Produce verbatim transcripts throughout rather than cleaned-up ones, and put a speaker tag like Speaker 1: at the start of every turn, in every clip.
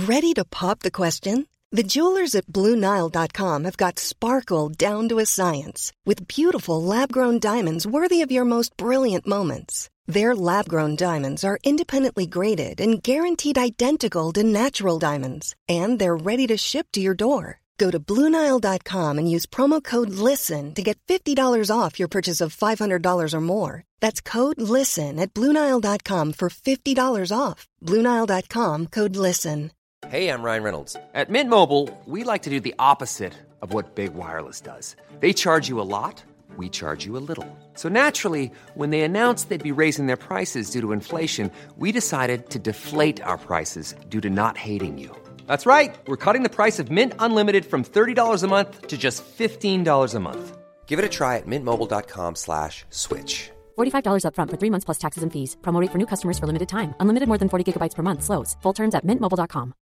Speaker 1: Ready to pop the question? The jewelers at Blue Nile dot com have got sparkle down to a science with beautiful lab-grown diamonds worthy of your most brilliant moments. Their lab-grown diamonds are independently graded and guaranteed identical to natural diamonds, and they're ready to ship to your door. Go to Blue Nile dot com and use promo code LISTEN to get fifty dollars off your purchase of five hundred dollars or more. That's code LISTEN at Blue Nile dot com for fifty dollars off. Blue Nile dot com, code LISTEN.
Speaker 2: Hey, I'm Ryan Reynolds. At Mint Mobile, we like to do the opposite of what Big Wireless does. They charge you a lot, we charge you a little. So naturally, when they announced they'd be raising their prices due to inflation, we decided to deflate our prices due to not hating you. That's right. We're cutting the price of Mint Unlimited from thirty dollars a month to just fifteen dollars a month. Give it a try at mintmobile.com slash switch.
Speaker 3: forty-five dollars up front for three months plus taxes and fees. Promo rate for new customers for limited time. Unlimited more than forty gigabytes per month. Slows full terms at mint mobile dot com.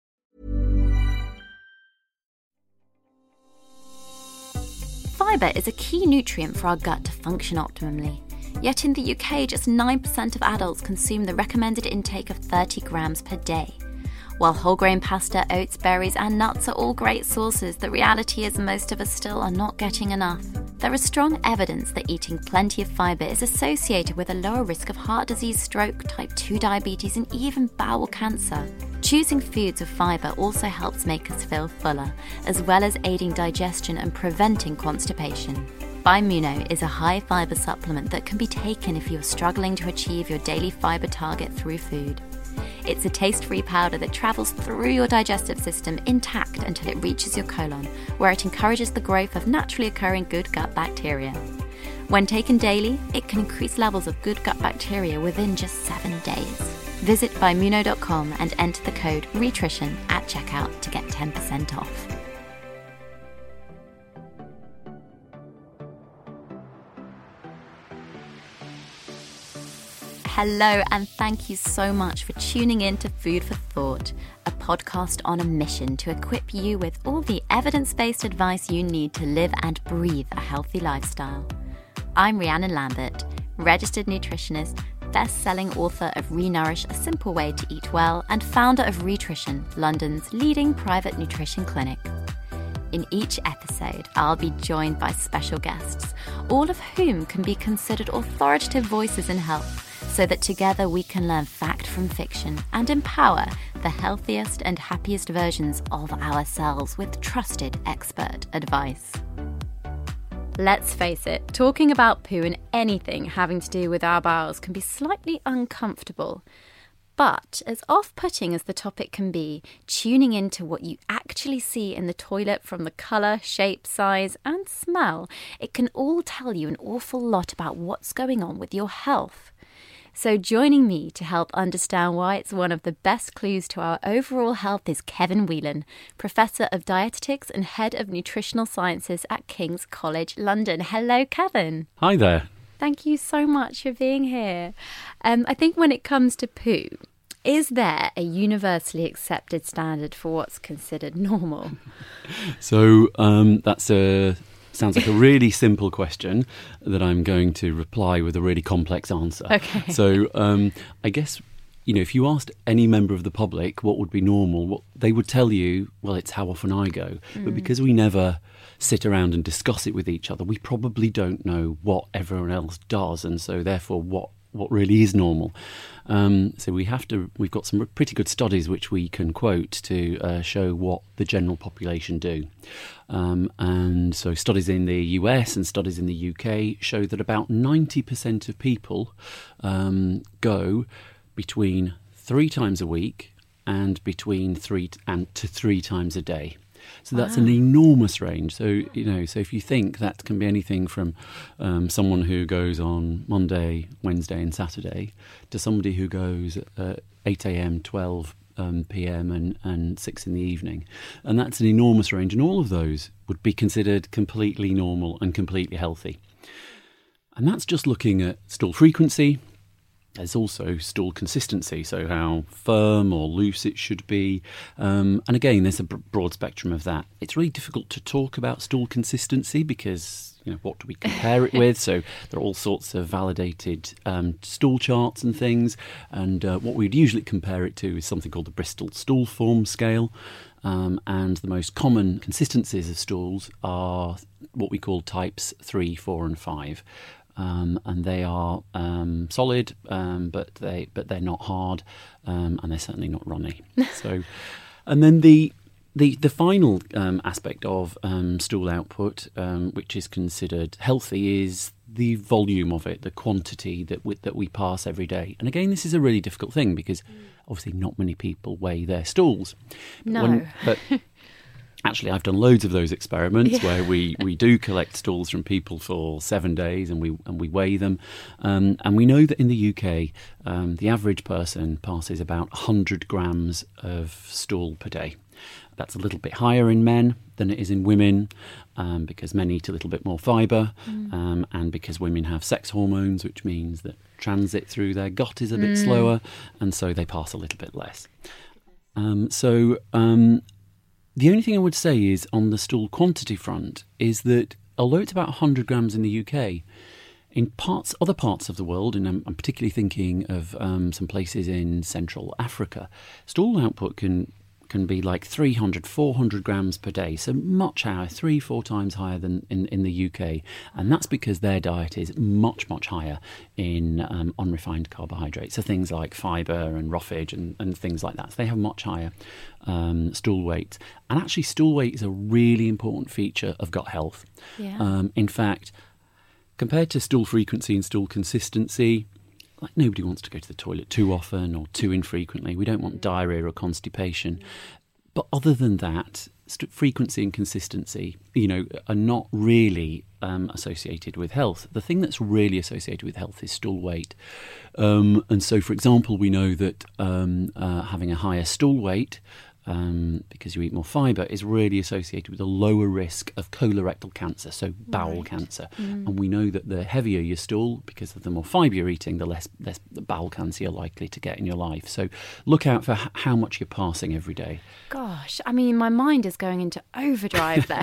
Speaker 4: Fibre is a key nutrient for our gut to function optimally. Yet in the U K, just nine percent of adults consume the recommended intake of thirty grams per day. While whole grain pasta, oats, berries and nuts are all great sources, the reality is most of us still are not getting enough. There is strong evidence that eating plenty of fibre is associated with a lower risk of heart disease, stroke, type two diabetes and even bowel cancer. Choosing foods with fibre also helps make us feel fuller, as well as aiding digestion and preventing constipation. Bimuno is a high-fibre supplement that can be taken if you're struggling to achieve your daily fibre target through food. It's a taste-free powder that travels through your digestive system intact until it reaches your colon, where it encourages the growth of naturally occurring good gut bacteria. When taken daily, it can increase levels of good gut bacteria within just seven days. Visit bimuno dot com and enter the code RETRITION at checkout to get ten percent off. Hello, and thank you so much for tuning in to Food for Thought, a podcast on a mission to equip you with all the evidence-based advice you need to live and breathe a healthy lifestyle. I'm Rhiannon Lambert, registered nutritionist, best-selling author of Renourish, A Simple Way to Eat Well, and founder of Rhitrition, London's leading private nutrition clinic. In each episode, I'll be joined by special guests, all of whom can be considered authoritative voices in health, so that together we can learn fact from fiction and empower the healthiest and happiest versions of ourselves with trusted expert advice. Let's face it, talking about poo and anything having to do with our bowels can be slightly uncomfortable. But as off-putting as the topic can be, tuning into what you actually see in the toilet from the colour, shape, size and smell, it can all tell you an awful lot about what's going on with your health. So joining me to help understand why it's one of the best clues to our overall health is Kevin Whelan, Professor of Dietetics and Head of Nutritional Sciences at King's College London. Hello, Kevin.
Speaker 5: Hi there.
Speaker 4: Thank you so much for being here. Um, I think when it comes to poo, is there a universally accepted standard for what's considered normal?
Speaker 5: So um, that's a... Sounds like a really simple question that I'm going to reply with a really complex answer.
Speaker 4: Okay.
Speaker 5: So um, I guess, you know, if you asked any member of the public what would be normal, what they would tell you, well, it's how often I go. Mm. But because we never sit around and discuss it with each other, we probably don't know what everyone else does. And so therefore what what really is normal. Um, so we have to, we've got some pretty good studies which we can quote to uh, show what the general population do. Um, and so studies in the U S and studies in the U K show that about ninety percent of people um, go between three times a week and between three t- and to three times a day. So that's wow. an enormous range. So, you know, so if you think that can be anything from um, someone who goes on Monday, Wednesday and Saturday to somebody who goes at eight a.m, twelve p.m. and, and six in the evening. And that's an enormous range. And all of those would be considered completely normal and completely healthy. And that's just looking at stool frequency, There's also stool consistency, so how firm or loose it should be. Um, and again, there's a b- broad spectrum of that. It's really difficult to talk about stool consistency because, you know, what do we compare it with? So there are all sorts of validated um, stool charts and things. And uh, what we'd usually compare it to is something called the Bristol Stool Form Scale. Um, and the most common consistencies of stools are what we call types three, four and five. Um, and they are um, solid, um, but they but they're not hard, um, and they're certainly not runny. So, and then the the the final um, aspect of um, stool output, um, which is considered healthy, is the volume of it, the quantity that we, that we pass every day. And again, this is a really difficult thing because obviously not many people weigh their stools.
Speaker 4: No,
Speaker 5: when, but. Actually, I've done loads of those experiments
Speaker 4: yeah.
Speaker 5: where we, we do collect stools from people for seven days and we and we weigh them. Um, and we know that in the U K, um, the average person passes about one hundred grams of stool per day. That's a little bit higher in men than it is in women um, because men eat a little bit more fibre mm. um, and because women have sex hormones, which means that transit through their gut is a bit mm. slower, and so they pass a little bit less. Um, so... Um, The only thing I would say is on the stool quantity front is that although it's about one hundred grams in the U K, in parts, other parts of the world, and I'm, I'm particularly thinking of um, some places in Central Africa, stool output can can be like three hundred, four hundred grams per day, so much higher, three, four times higher than in, in the U K. And that's because their diet is much, much higher in um, unrefined carbohydrates, so things like fibre and roughage and, and things like that. So they have much higher um, stool weight. And actually stool weight is a really important feature of gut health.
Speaker 4: Yeah.
Speaker 5: Um, in fact, compared to stool frequency and stool consistency, like nobody wants to go to the toilet too often or too infrequently. We don't want diarrhea or constipation. But other than that, st- frequency and consistency, you know, are not really um, associated with health. The thing that's really associated with health is stool weight. Um, and so, for example, we know that um, uh, having a higher stool weight, Um, because you eat more fibre, is really associated with a lower risk of colorectal cancer, so bowel right. cancer. Mm. And we know that the heavier your stool, because of the more fibre you're eating, the less, less bowel cancer you're likely to get in your life. So look out for h- how much you're passing every day.
Speaker 4: Gosh, I mean, my mind is going into overdrive there.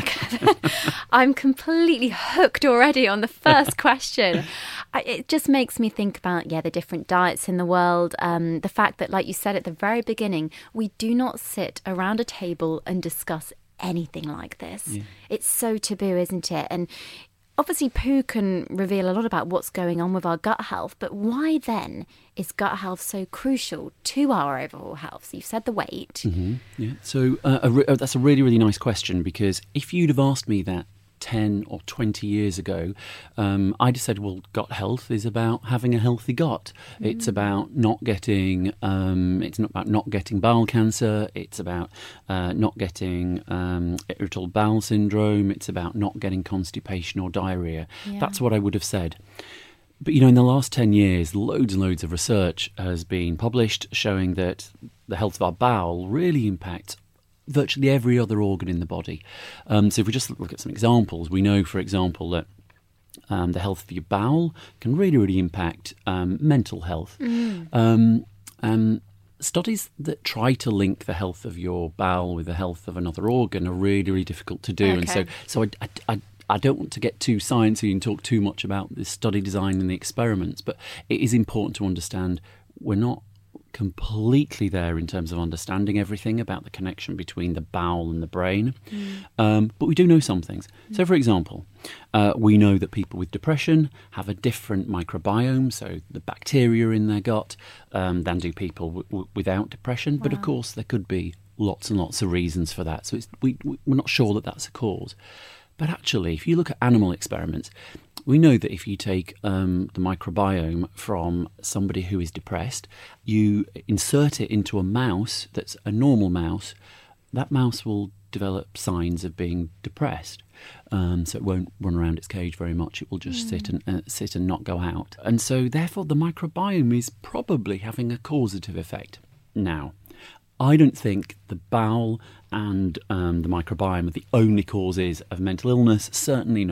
Speaker 4: I'm completely hooked already on the first question. I, it just makes me think about, yeah, the different diets in the world. Um, the fact that, like you said at the very beginning, we do not sit around a table and discuss anything like this. Yeah. It's so taboo, isn't it? And obviously poo can reveal a lot about what's going on with our gut health, but why then is gut health so crucial to our overall health? So you've said the weight.
Speaker 5: Mm-hmm. Yeah. So uh, a re- that's a really, really nice question, because if you'd have asked me that ten or twenty years ago, um, I just said, well, gut health is about having a healthy gut. Mm. It's about not getting, um, it's not about not getting bowel cancer. It's about uh, not getting um, irritable bowel syndrome. It's about not getting constipation or diarrhea. Yeah. That's what I would have said. But, you know, in the last ten years, loads and loads of research has been published showing that the health of our bowel really impacts virtually every other organ in the body. Um, so if we just look at some examples, we know, for example, that um, the health of your bowel can really, really impact um, mental health. Mm. Um, um, studies that try to link the health of your bowel with the health of another organ are really, really difficult to do. Okay. And so, so I, I, I I don't want to get too sciencey and talk too much about the study design and the experiments, but it is important to understand we're not completely there in terms of understanding everything about the connection between the bowel and the brain. Mm. Um, but we do know some things. Mm. So, for example, uh, we know that people with depression have a different microbiome, so the bacteria in their gut, um, than do people w- w- without depression. Wow. But, of course, there could be lots and lots of reasons for that. So it's, we, we're not sure that that's a cause. But actually, if you look at animal experiments, we know that if you take um, the microbiome from somebody who is depressed, you insert it into a mouse that's a normal mouse, that mouse will develop signs of being depressed. Um, so it won't run around its cage very much. It will just mm. sit and uh, sit and not go out. And so, therefore, the microbiome is probably having a causative effect. Now, I don't think the bowel and um, the microbiome are the only causes of mental illness, certainly not.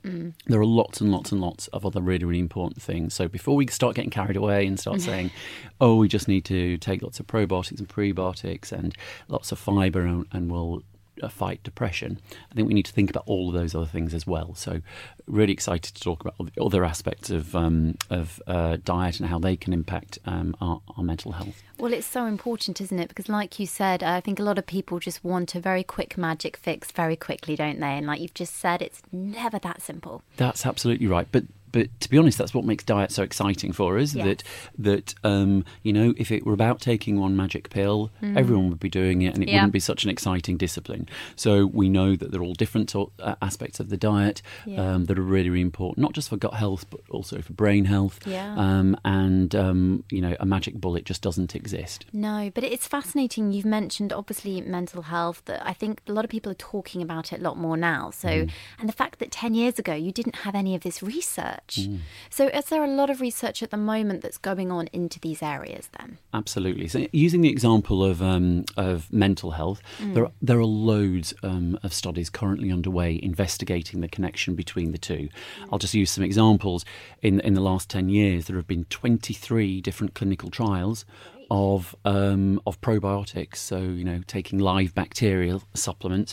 Speaker 5: Mm. There are lots and lots and lots of other really, really important things. So before we start getting carried away and start saying, oh, we just need to take lots of probiotics and prebiotics and lots of fibre and, and we'll uh, fight depression, I think we need to think about all of those other things as well. So really excited to talk about all the other aspects of um, of uh, diet and how they can impact um, our, our mental health.
Speaker 4: Well, it's so important, isn't it? Because like you said, I think a lot of people just want a very quick magic fix very quickly, don't they? And like you've just said, it's never that simple.
Speaker 5: That's absolutely right. But But to be honest, that's what makes diet so exciting for us.
Speaker 4: Yes.
Speaker 5: That that um, you know, if it were about taking one magic pill, mm. everyone would be doing it, and it
Speaker 4: yeah.
Speaker 5: wouldn't be such an exciting discipline. So we know that there are all different uh, aspects of the diet yeah. um, that are really, really important, not just for gut health, but also for brain health.
Speaker 4: Yeah.
Speaker 5: Um, and um, you know, a magic bullet just doesn't exist.
Speaker 4: No, but it's fascinating. You've mentioned obviously mental health. That I think a lot of people are talking about it a lot more now. So, mm. and the fact that ten years ago you didn't have any of this research. Mm. So is there a lot of research at the moment that's going on into these areas then? Absolutely.
Speaker 5: So using the example of um, of mental health, mm. there, are, there are loads um, of studies currently underway investigating the connection between the two. Mm. I'll just use some examples. In, in the last ten years, there have been twenty-three different clinical trials of um, of probiotics, so you know, taking live bacterial supplements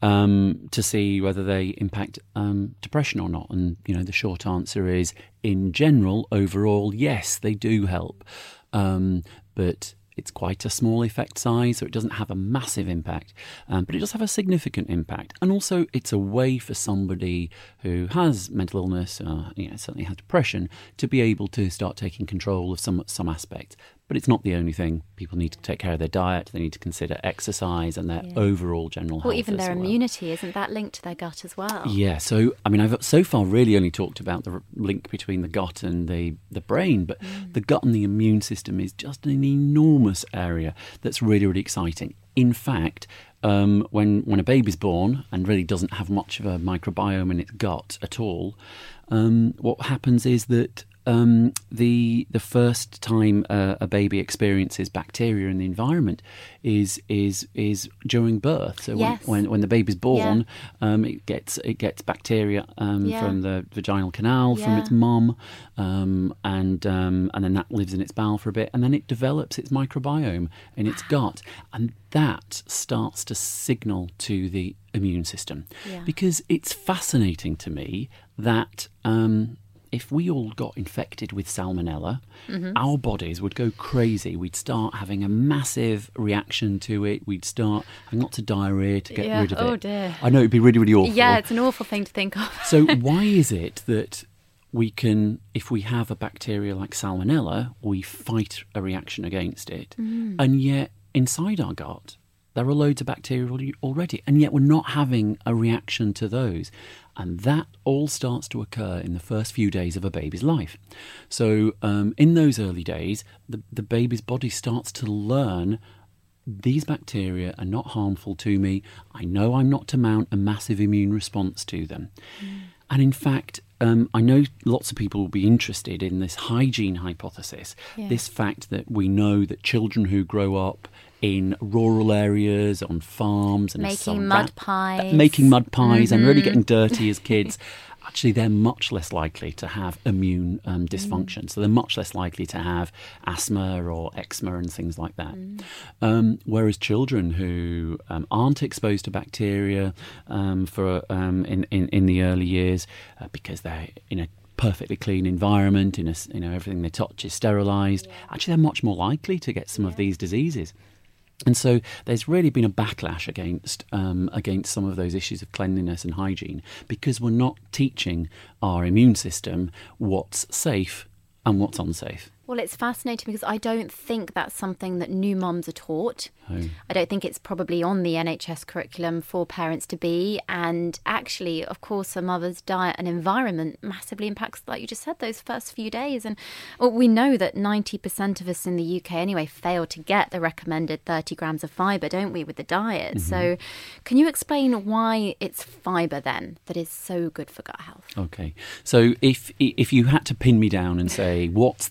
Speaker 5: um, to see whether they impact um, depression or not. And you know, the short answer is, in general, overall, yes, they do help, um, but it's quite a small effect size, so it doesn't have a massive impact, um, but it does have a significant impact. And also, it's a way for somebody who has mental illness, uh, you know, certainly has depression, to be able to start taking control of some some aspects. But it's not the only thing. People need to take care of their diet. They need to consider exercise and their yeah. overall general health.
Speaker 4: Well, even their
Speaker 5: well.
Speaker 4: immunity, isn't that linked to their gut as well?
Speaker 5: Yeah. So, I mean, I've so far really only talked about the link between the gut and the, the brain, but mm. the gut and the immune system is just an enormous area that's really, really exciting. In fact, um, when when a baby's born and really doesn't have much of a microbiome in its gut at all, um, what happens is that Um, the the first time uh, a baby experiences bacteria in the environment is is is during birth. So
Speaker 4: yes.
Speaker 5: when, when when the baby's born,
Speaker 4: yeah.
Speaker 5: um, it gets it gets bacteria um,
Speaker 4: yeah. from
Speaker 5: the vaginal canal
Speaker 4: yeah.
Speaker 5: from its mum, um, and um, and then that lives in its bowel for a bit, and then it develops its microbiome in its gut, and that starts to signal to the immune system,
Speaker 4: yeah.
Speaker 5: because it's fascinating to me that. Um, If we all got infected with salmonella, mm-hmm. our bodies would go crazy. We'd start having a massive reaction to it. We'd start having lots of diarrhoea to get
Speaker 4: yeah.
Speaker 5: rid of it.
Speaker 4: Oh dear.
Speaker 5: I know, it'd be really, really awful.
Speaker 4: Yeah, it's an awful thing to think of.
Speaker 5: So why is it that we can, if we have a bacteria like salmonella, we fight a reaction against it, mm. and yet inside our gut, there are loads of bacteria already, and yet we're not having a reaction to those. And that all starts to occur in the first few days of a baby's life. So um, in those early days, the, the baby's body starts to learn these bacteria are not harmful to me. I know I'm not to mount a massive immune response to them. Mm. And in fact, um, I know lots of people will be interested in this hygiene hypothesis, yeah. this fact that we know that children who grow up in rural areas, on farms, and
Speaker 4: making
Speaker 5: some,
Speaker 4: mud
Speaker 5: that,
Speaker 4: pies,
Speaker 5: that, making mud pies,
Speaker 4: mm-hmm.
Speaker 5: and really getting dirty as kids. Actually, they're much less likely to have immune um, dysfunction. Mm. So they're much less likely to have asthma or eczema and things like that. Mm. Um, whereas children who um, aren't exposed to bacteria um, for um, in, in in the early years, uh, because they're in a perfectly clean environment, in a, you know, everything they touch is sterilised. Yeah. Actually, they're much more likely to get some yeah. of these diseases. And so there's really been a backlash against um, against some of those issues of cleanliness and hygiene, because we're not teaching our immune system what's safe and what's unsafe.
Speaker 4: Well, it's fascinating because I don't think that's something that new mums are taught. Oh. I don't think it's probably on the N H S curriculum for parents to be. And actually, of course, a mother's diet and environment massively impacts, like you just said, those first few days. And well, we know that ninety percent of us in the U K anyway fail to get the recommended thirty grams of fibre, don't we, with the diet? Mm-hmm. So can you explain why it's fibre then that is so good for gut health?
Speaker 5: Okay. So if if you had to pin me down and say, what's the what,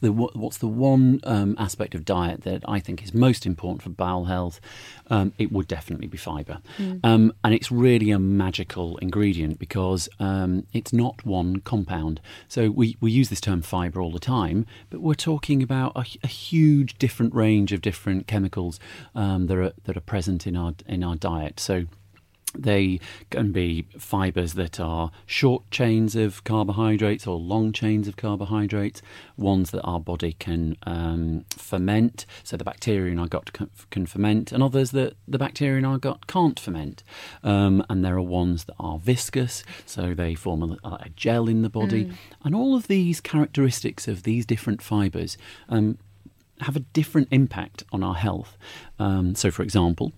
Speaker 5: what's the one um, aspect of diet that I think is most important for bowel health, um, it would definitely be fibre. Mm. Um, and it's really a magical ingredient because um, it's not one compound. So we, we use this term fibre all the time, but we're talking about a, a huge different range of different chemicals um, that are that are present in our in our diet. So they can be fibres that are short chains of carbohydrates or long chains of carbohydrates, ones that our body can um, ferment, so the bacteria in our gut can, can ferment, and others that the bacteria in our gut can't ferment. Um, and there are ones that are viscous, so they form a, a gel in the body. Mm. And all of these characteristics of these different fibres um, have a different impact on our health. Um, so, for example,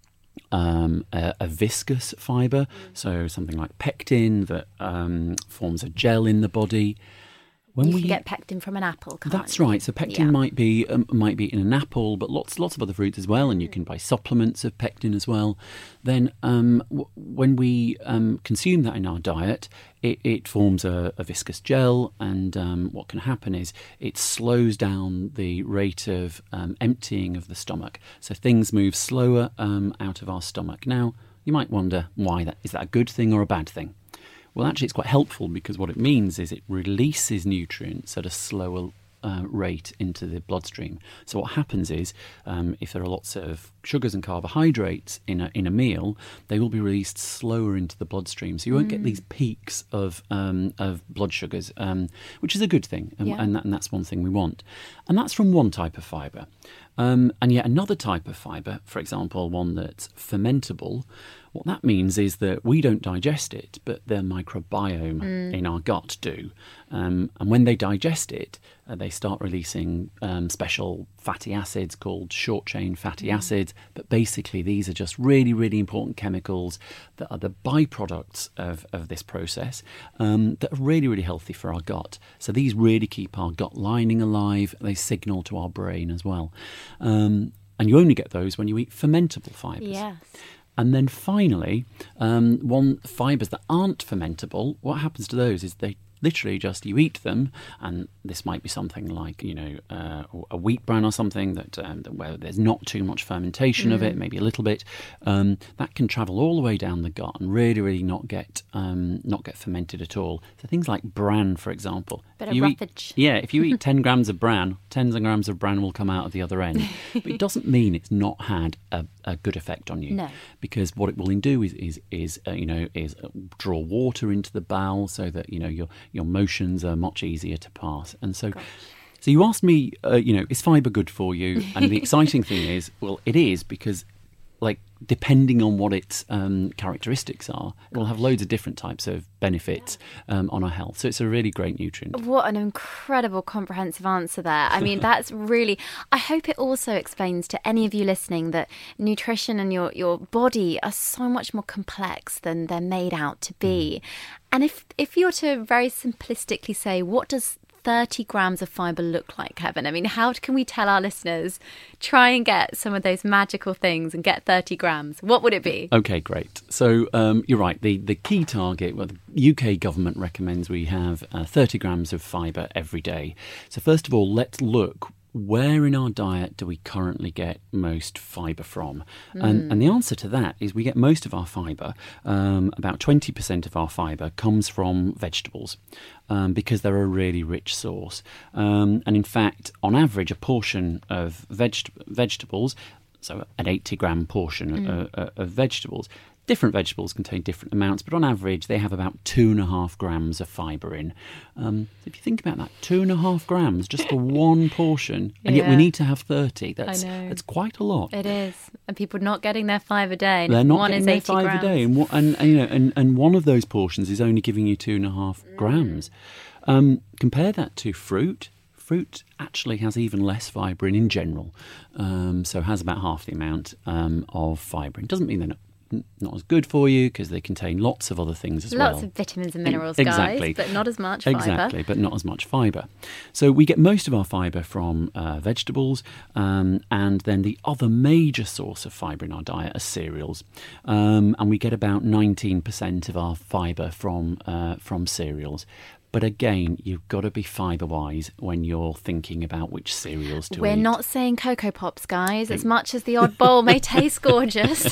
Speaker 5: Um, a, a viscous fibre, so something like pectin that um, forms a gel in the body. When
Speaker 4: you
Speaker 5: we
Speaker 4: can get pectin from an apple, can't
Speaker 5: That's
Speaker 4: you?
Speaker 5: right. So pectin
Speaker 4: yeah.
Speaker 5: might be um, might be in an apple, but lots lots of other fruits as well, and you can buy supplements of pectin as well. Then um, w- when we um, consume that in our diet, it, it forms a, a viscous gel, and um, what can happen is it slows down the rate of um, emptying of the stomach. So things move slower um, out of our stomach. Now, you might wonder why that is that a good thing or a bad thing? Well, actually, it's quite helpful because what it means is it releases nutrients at a slower uh, rate into the bloodstream. So what happens is um, if there are lots of sugars and carbohydrates in a, in a meal, they will be released slower into the bloodstream. So you won't mm. get these peaks of um, of blood sugars, um, which is a good thing. And,
Speaker 4: yeah.
Speaker 5: and, that, and that's one thing we want. And that's from one type of fibre. Um, and yet another type of fibre, for example, one that's fermentable, what that means is that we don't digest it, but the microbiome mm. in our gut do. Um, and when they digest it, uh, they start releasing um, special fatty acids called short-chain fatty mm. acids. But basically, these are just really, really important chemicals that are the byproducts of, of this process um, that are really, really healthy for our gut. So these really keep our gut lining alive. They signal to our brain as well. Um, and you only get those when you eat fermentable fibres.
Speaker 4: Yes.
Speaker 5: And then finally, um, one fibres that aren't fermentable, what happens to those is they literally just, you eat them, and this might be something like, you know, uh, a wheat bran or something that, um, that where there's not too much fermentation mm. of it, maybe a little bit, um, that can travel all the way down the gut and really, really not get um, not get fermented at all. So things like bran, for example.
Speaker 4: Bit of
Speaker 5: you
Speaker 4: roughage.
Speaker 5: Eat, yeah, if you eat ten grams of bran, tens of grams of bran will come out of the other end. But it doesn't mean it's not had a, a good effect on you.
Speaker 4: No.
Speaker 5: Because what it will do is, is, is uh, you know, is draw water into the bowel so that, you know, your your motions are much easier to pass. And so Gosh. so you asked me, uh, you know, is fibre good for you? And the exciting thing is, well, it is, because, like, depending on what its um, characteristics are, it will have loads of different types of benefits um, on our health. So it's a really great nutrient.
Speaker 4: What an incredible comprehensive answer there. I mean, that's really, I hope it also explains to any of you listening that nutrition and your, your body are so much more complex than they're made out to be. Mm. And if, if you're to very simplistically say, what does thirty grams of fibre look like, Kevin? I mean, how can we tell our listeners, try and get some of those magical things and get thirty grams? What would it be? Okay,
Speaker 5: great. So um, you're right. The, the key target, well, the U K government recommends we have uh, thirty grams of fibre every day. So first of all, let's look, where in our diet do we currently get most fibre from? Mm. And, and the answer to that is we get most of our fibre, um, about twenty percent of our fibre comes from vegetables, um, because they're a really rich source. Um, and in fact, on average, a portion of veg- vegetables, so an eighty gram portion mm. of, of vegetables, different vegetables contain different amounts, but on average they have about two and a half grams of fibre in. Um, so if you think about that, two and a half grams just for one portion, and
Speaker 4: yeah.
Speaker 5: yet we need to have thirty. That's
Speaker 4: I know.
Speaker 5: That's quite a lot.
Speaker 4: It is, and people are not getting their five a day.
Speaker 5: They're not
Speaker 4: one
Speaker 5: getting
Speaker 4: is
Speaker 5: their
Speaker 4: eighty
Speaker 5: five
Speaker 4: grams.
Speaker 5: a day, and, and, and you know, and, and one of those portions is only giving you two and a half grams. Um, compare that to fruit. Fruit actually has even less fibre in in general, um, so has about half the amount um, of fibre. It doesn't mean they're not not as good for you, because they contain lots of other things as
Speaker 4: lots
Speaker 5: well.
Speaker 4: Lots of vitamins and minerals,
Speaker 5: exactly.
Speaker 4: guys, but not as much fibre.
Speaker 5: Exactly, but not as much fibre. So we get most of our fibre from uh, vegetables, um, and then the other major source of fibre in our diet are cereals. Um, and we get about nineteen percent of our fibre from uh, from cereals. But again, you've got to be fibre-wise when you're thinking about which cereals to
Speaker 4: We're
Speaker 5: eat.
Speaker 4: We're not saying Cocoa Pops, guys, as much as the odd bowl may taste gorgeous.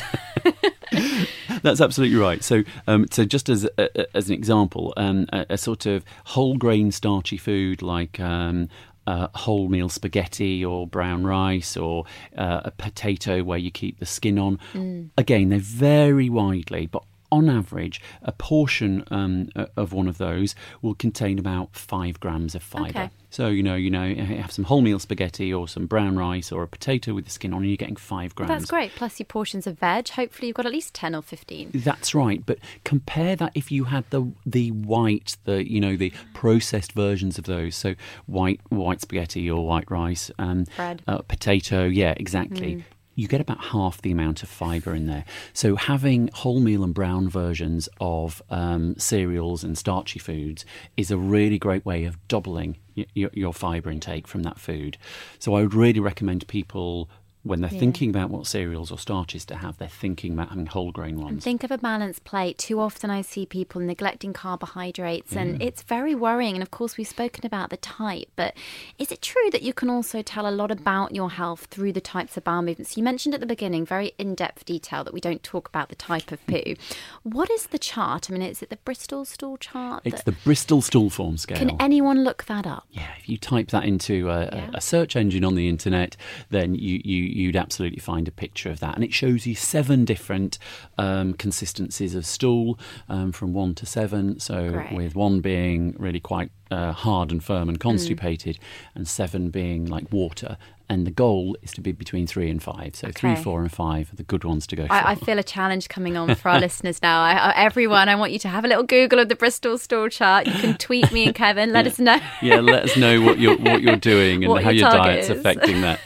Speaker 5: That's absolutely right. So, um, so just as a, as an example, um, a, a sort of whole grain starchy food like um, uh, wholemeal spaghetti or brown rice or uh, a potato where you keep the skin on. Mm. Again, they vary widely, but on average, a portion um, of one of those will contain about five grams of fibre.
Speaker 4: Okay.
Speaker 5: So, you know, you know, you have some wholemeal spaghetti or some brown rice or a potato with the skin on and you're getting five grams.
Speaker 4: That's great. Plus your portions of veg. Hopefully you've got at least ten or fifteen.
Speaker 5: That's right. But compare that if you had the the white, the, you know, the processed versions of those. So white white spaghetti or white rice. Um,
Speaker 4: Bread.
Speaker 5: Uh, potato. Yeah, exactly. Mm. You get about half the amount of fibre in there. So having wholemeal and brown versions of um, cereals and starchy foods is a really great way of doubling y- your, your fibre intake from that food. So I would really recommend people, when they're yeah. thinking about what cereals or starches to have, they're thinking about having whole grain ones.
Speaker 4: And think of a balanced plate. Too often I see people neglecting carbohydrates yeah. and it's very worrying. And of course we've spoken about the type, but is it true that you can also tell a lot about your health through the types of bowel movements? You mentioned at the beginning, very in-depth detail, that we don't talk about the type of poo. What is the chart? I mean, is it the Bristol stool chart?
Speaker 5: It's the Bristol stool form scale.
Speaker 4: Can anyone look that up?
Speaker 5: Yeah, if you type that into a,
Speaker 4: yeah.
Speaker 5: a search engine on the internet, then you, you you'd absolutely find a picture of that. And it shows you seven different um, consistencies of stool um, from one to seven. So
Speaker 4: Great.
Speaker 5: With one being really quite uh, hard and firm and constipated mm. and seven being like water. And the goal is to be between three and five. So
Speaker 4: okay.
Speaker 5: three, four and five are the good ones to go for.
Speaker 4: I, I feel a challenge coming on for our listeners now. I, I, everyone, I want you to have a little Google of the Bristol stool chart. You can tweet me and Kevin. Let
Speaker 5: yeah.
Speaker 4: us know.
Speaker 5: yeah, let us know what you're, what you're doing and
Speaker 4: what
Speaker 5: how
Speaker 4: your,
Speaker 5: your diet's
Speaker 4: is.
Speaker 5: affecting that.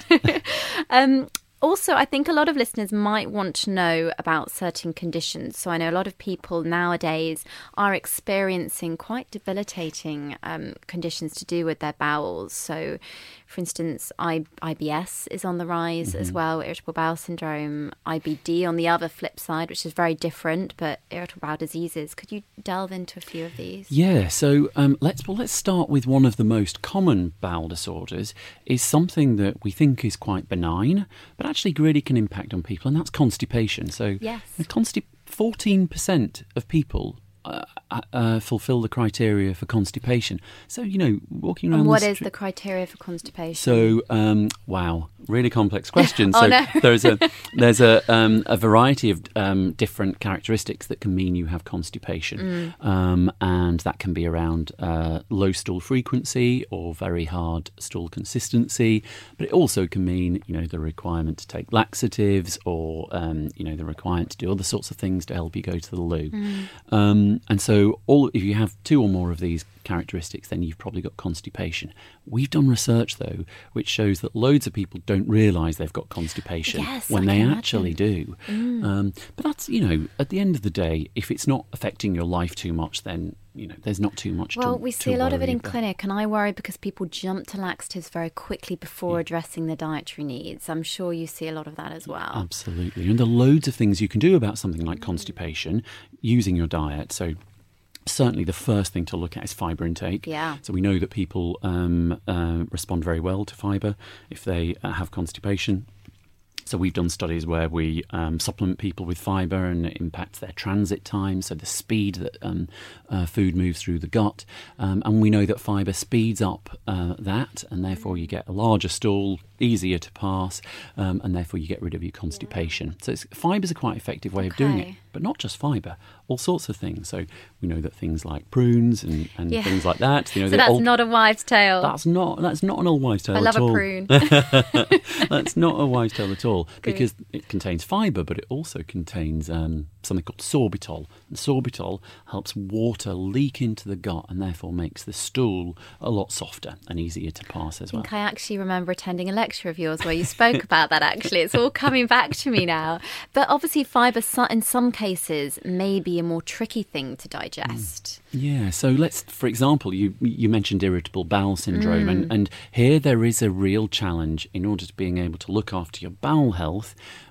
Speaker 4: um, Also, I think a lot of listeners might want to know about certain conditions. So I know a lot of people nowadays are experiencing quite debilitating um, conditions to do with their bowels. So, for instance, I, IBS is on the rise mm-hmm. as well, irritable bowel syndrome, I B D on the other flip side, which is very different, but irritable bowel diseases. Could you delve into a few of these?
Speaker 5: Yeah, so um, let's well, let's start with one of the most common bowel disorders. Is something that we think is quite benign, but actually really can impact on people, and that's constipation. So
Speaker 4: yes.
Speaker 5: constip- fourteen percent of people uh, uh, fulfill the criteria for constipation. So, you know, walking around
Speaker 4: and what
Speaker 5: the
Speaker 4: is
Speaker 5: str-
Speaker 4: the criteria for constipation?
Speaker 5: So, um, wow, really complex question.
Speaker 4: oh,
Speaker 5: so
Speaker 4: no.
Speaker 5: there's a there's a um, a variety of um, different characteristics that can mean you have constipation, mm. um, and that can be around uh, low stool frequency or very hard stool consistency. But it also can mean, you know, the requirement to take laxatives or um, you know, the requirement to do other sorts of things to help you go to the loo. Mm. Um, and so, all if you have two or more of these characteristics, then you've probably got constipation. We've done research, though, which shows that loads of people don't realise they've got constipation
Speaker 4: yes,
Speaker 5: when
Speaker 4: I
Speaker 5: they
Speaker 4: can
Speaker 5: actually
Speaker 4: imagine.
Speaker 5: do.
Speaker 4: Mm.
Speaker 5: Um, but that's, you know, at the end of the day, if it's not affecting your life too much, then, you know, there's not too much
Speaker 4: well,
Speaker 5: to
Speaker 4: we see
Speaker 5: to
Speaker 4: a lot of it in
Speaker 5: about.
Speaker 4: clinic, and I worry because people jump to laxatives very quickly before yeah. addressing their dietary needs. I'm sure you see a lot of that as well.
Speaker 5: Absolutely. And there are loads of things you can do about something like constipation using your diet. So certainly the first thing to look at is fibre intake.
Speaker 4: Yeah.
Speaker 5: So we know that people um, uh, respond very well to fibre if they uh, have constipation. So we've done studies where we um, supplement people with fibre and it impacts their transit time, so the speed that um, uh, food moves through the gut. Um, and we know that fibre speeds up uh, that, and therefore you get a larger stool, easier to pass, um, and therefore you get rid of your constipation. So it's, fibre's a quite effective way
Speaker 4: okay.
Speaker 5: of doing it, but not just fibre, all sorts of things. So we know that things like prunes and, and
Speaker 4: yeah.
Speaker 5: things like that. You know,
Speaker 4: so that's
Speaker 5: old,
Speaker 4: not a wives' tale.
Speaker 5: That's not that's not an old wives' tale
Speaker 4: I love
Speaker 5: at all.
Speaker 4: a prune.
Speaker 5: That's not a wives' tale at all,
Speaker 4: Good.
Speaker 5: because it contains fibre, but it also contains um, something called sorbitol. And sorbitol helps water leak into the gut and therefore makes the stool a lot softer and easier to pass as
Speaker 4: I
Speaker 5: well.
Speaker 4: think I actually remember attending a lecture of yours where you spoke about that, actually. It's all coming back to me now. But obviously fibre in some cases may be a more tricky thing to digest.
Speaker 5: Mm. Yeah, so let's, for example, you you mentioned irritable bowel syndrome,
Speaker 4: Mm.
Speaker 5: and, and here there is a real challenge in order to being able to look after your bowel health.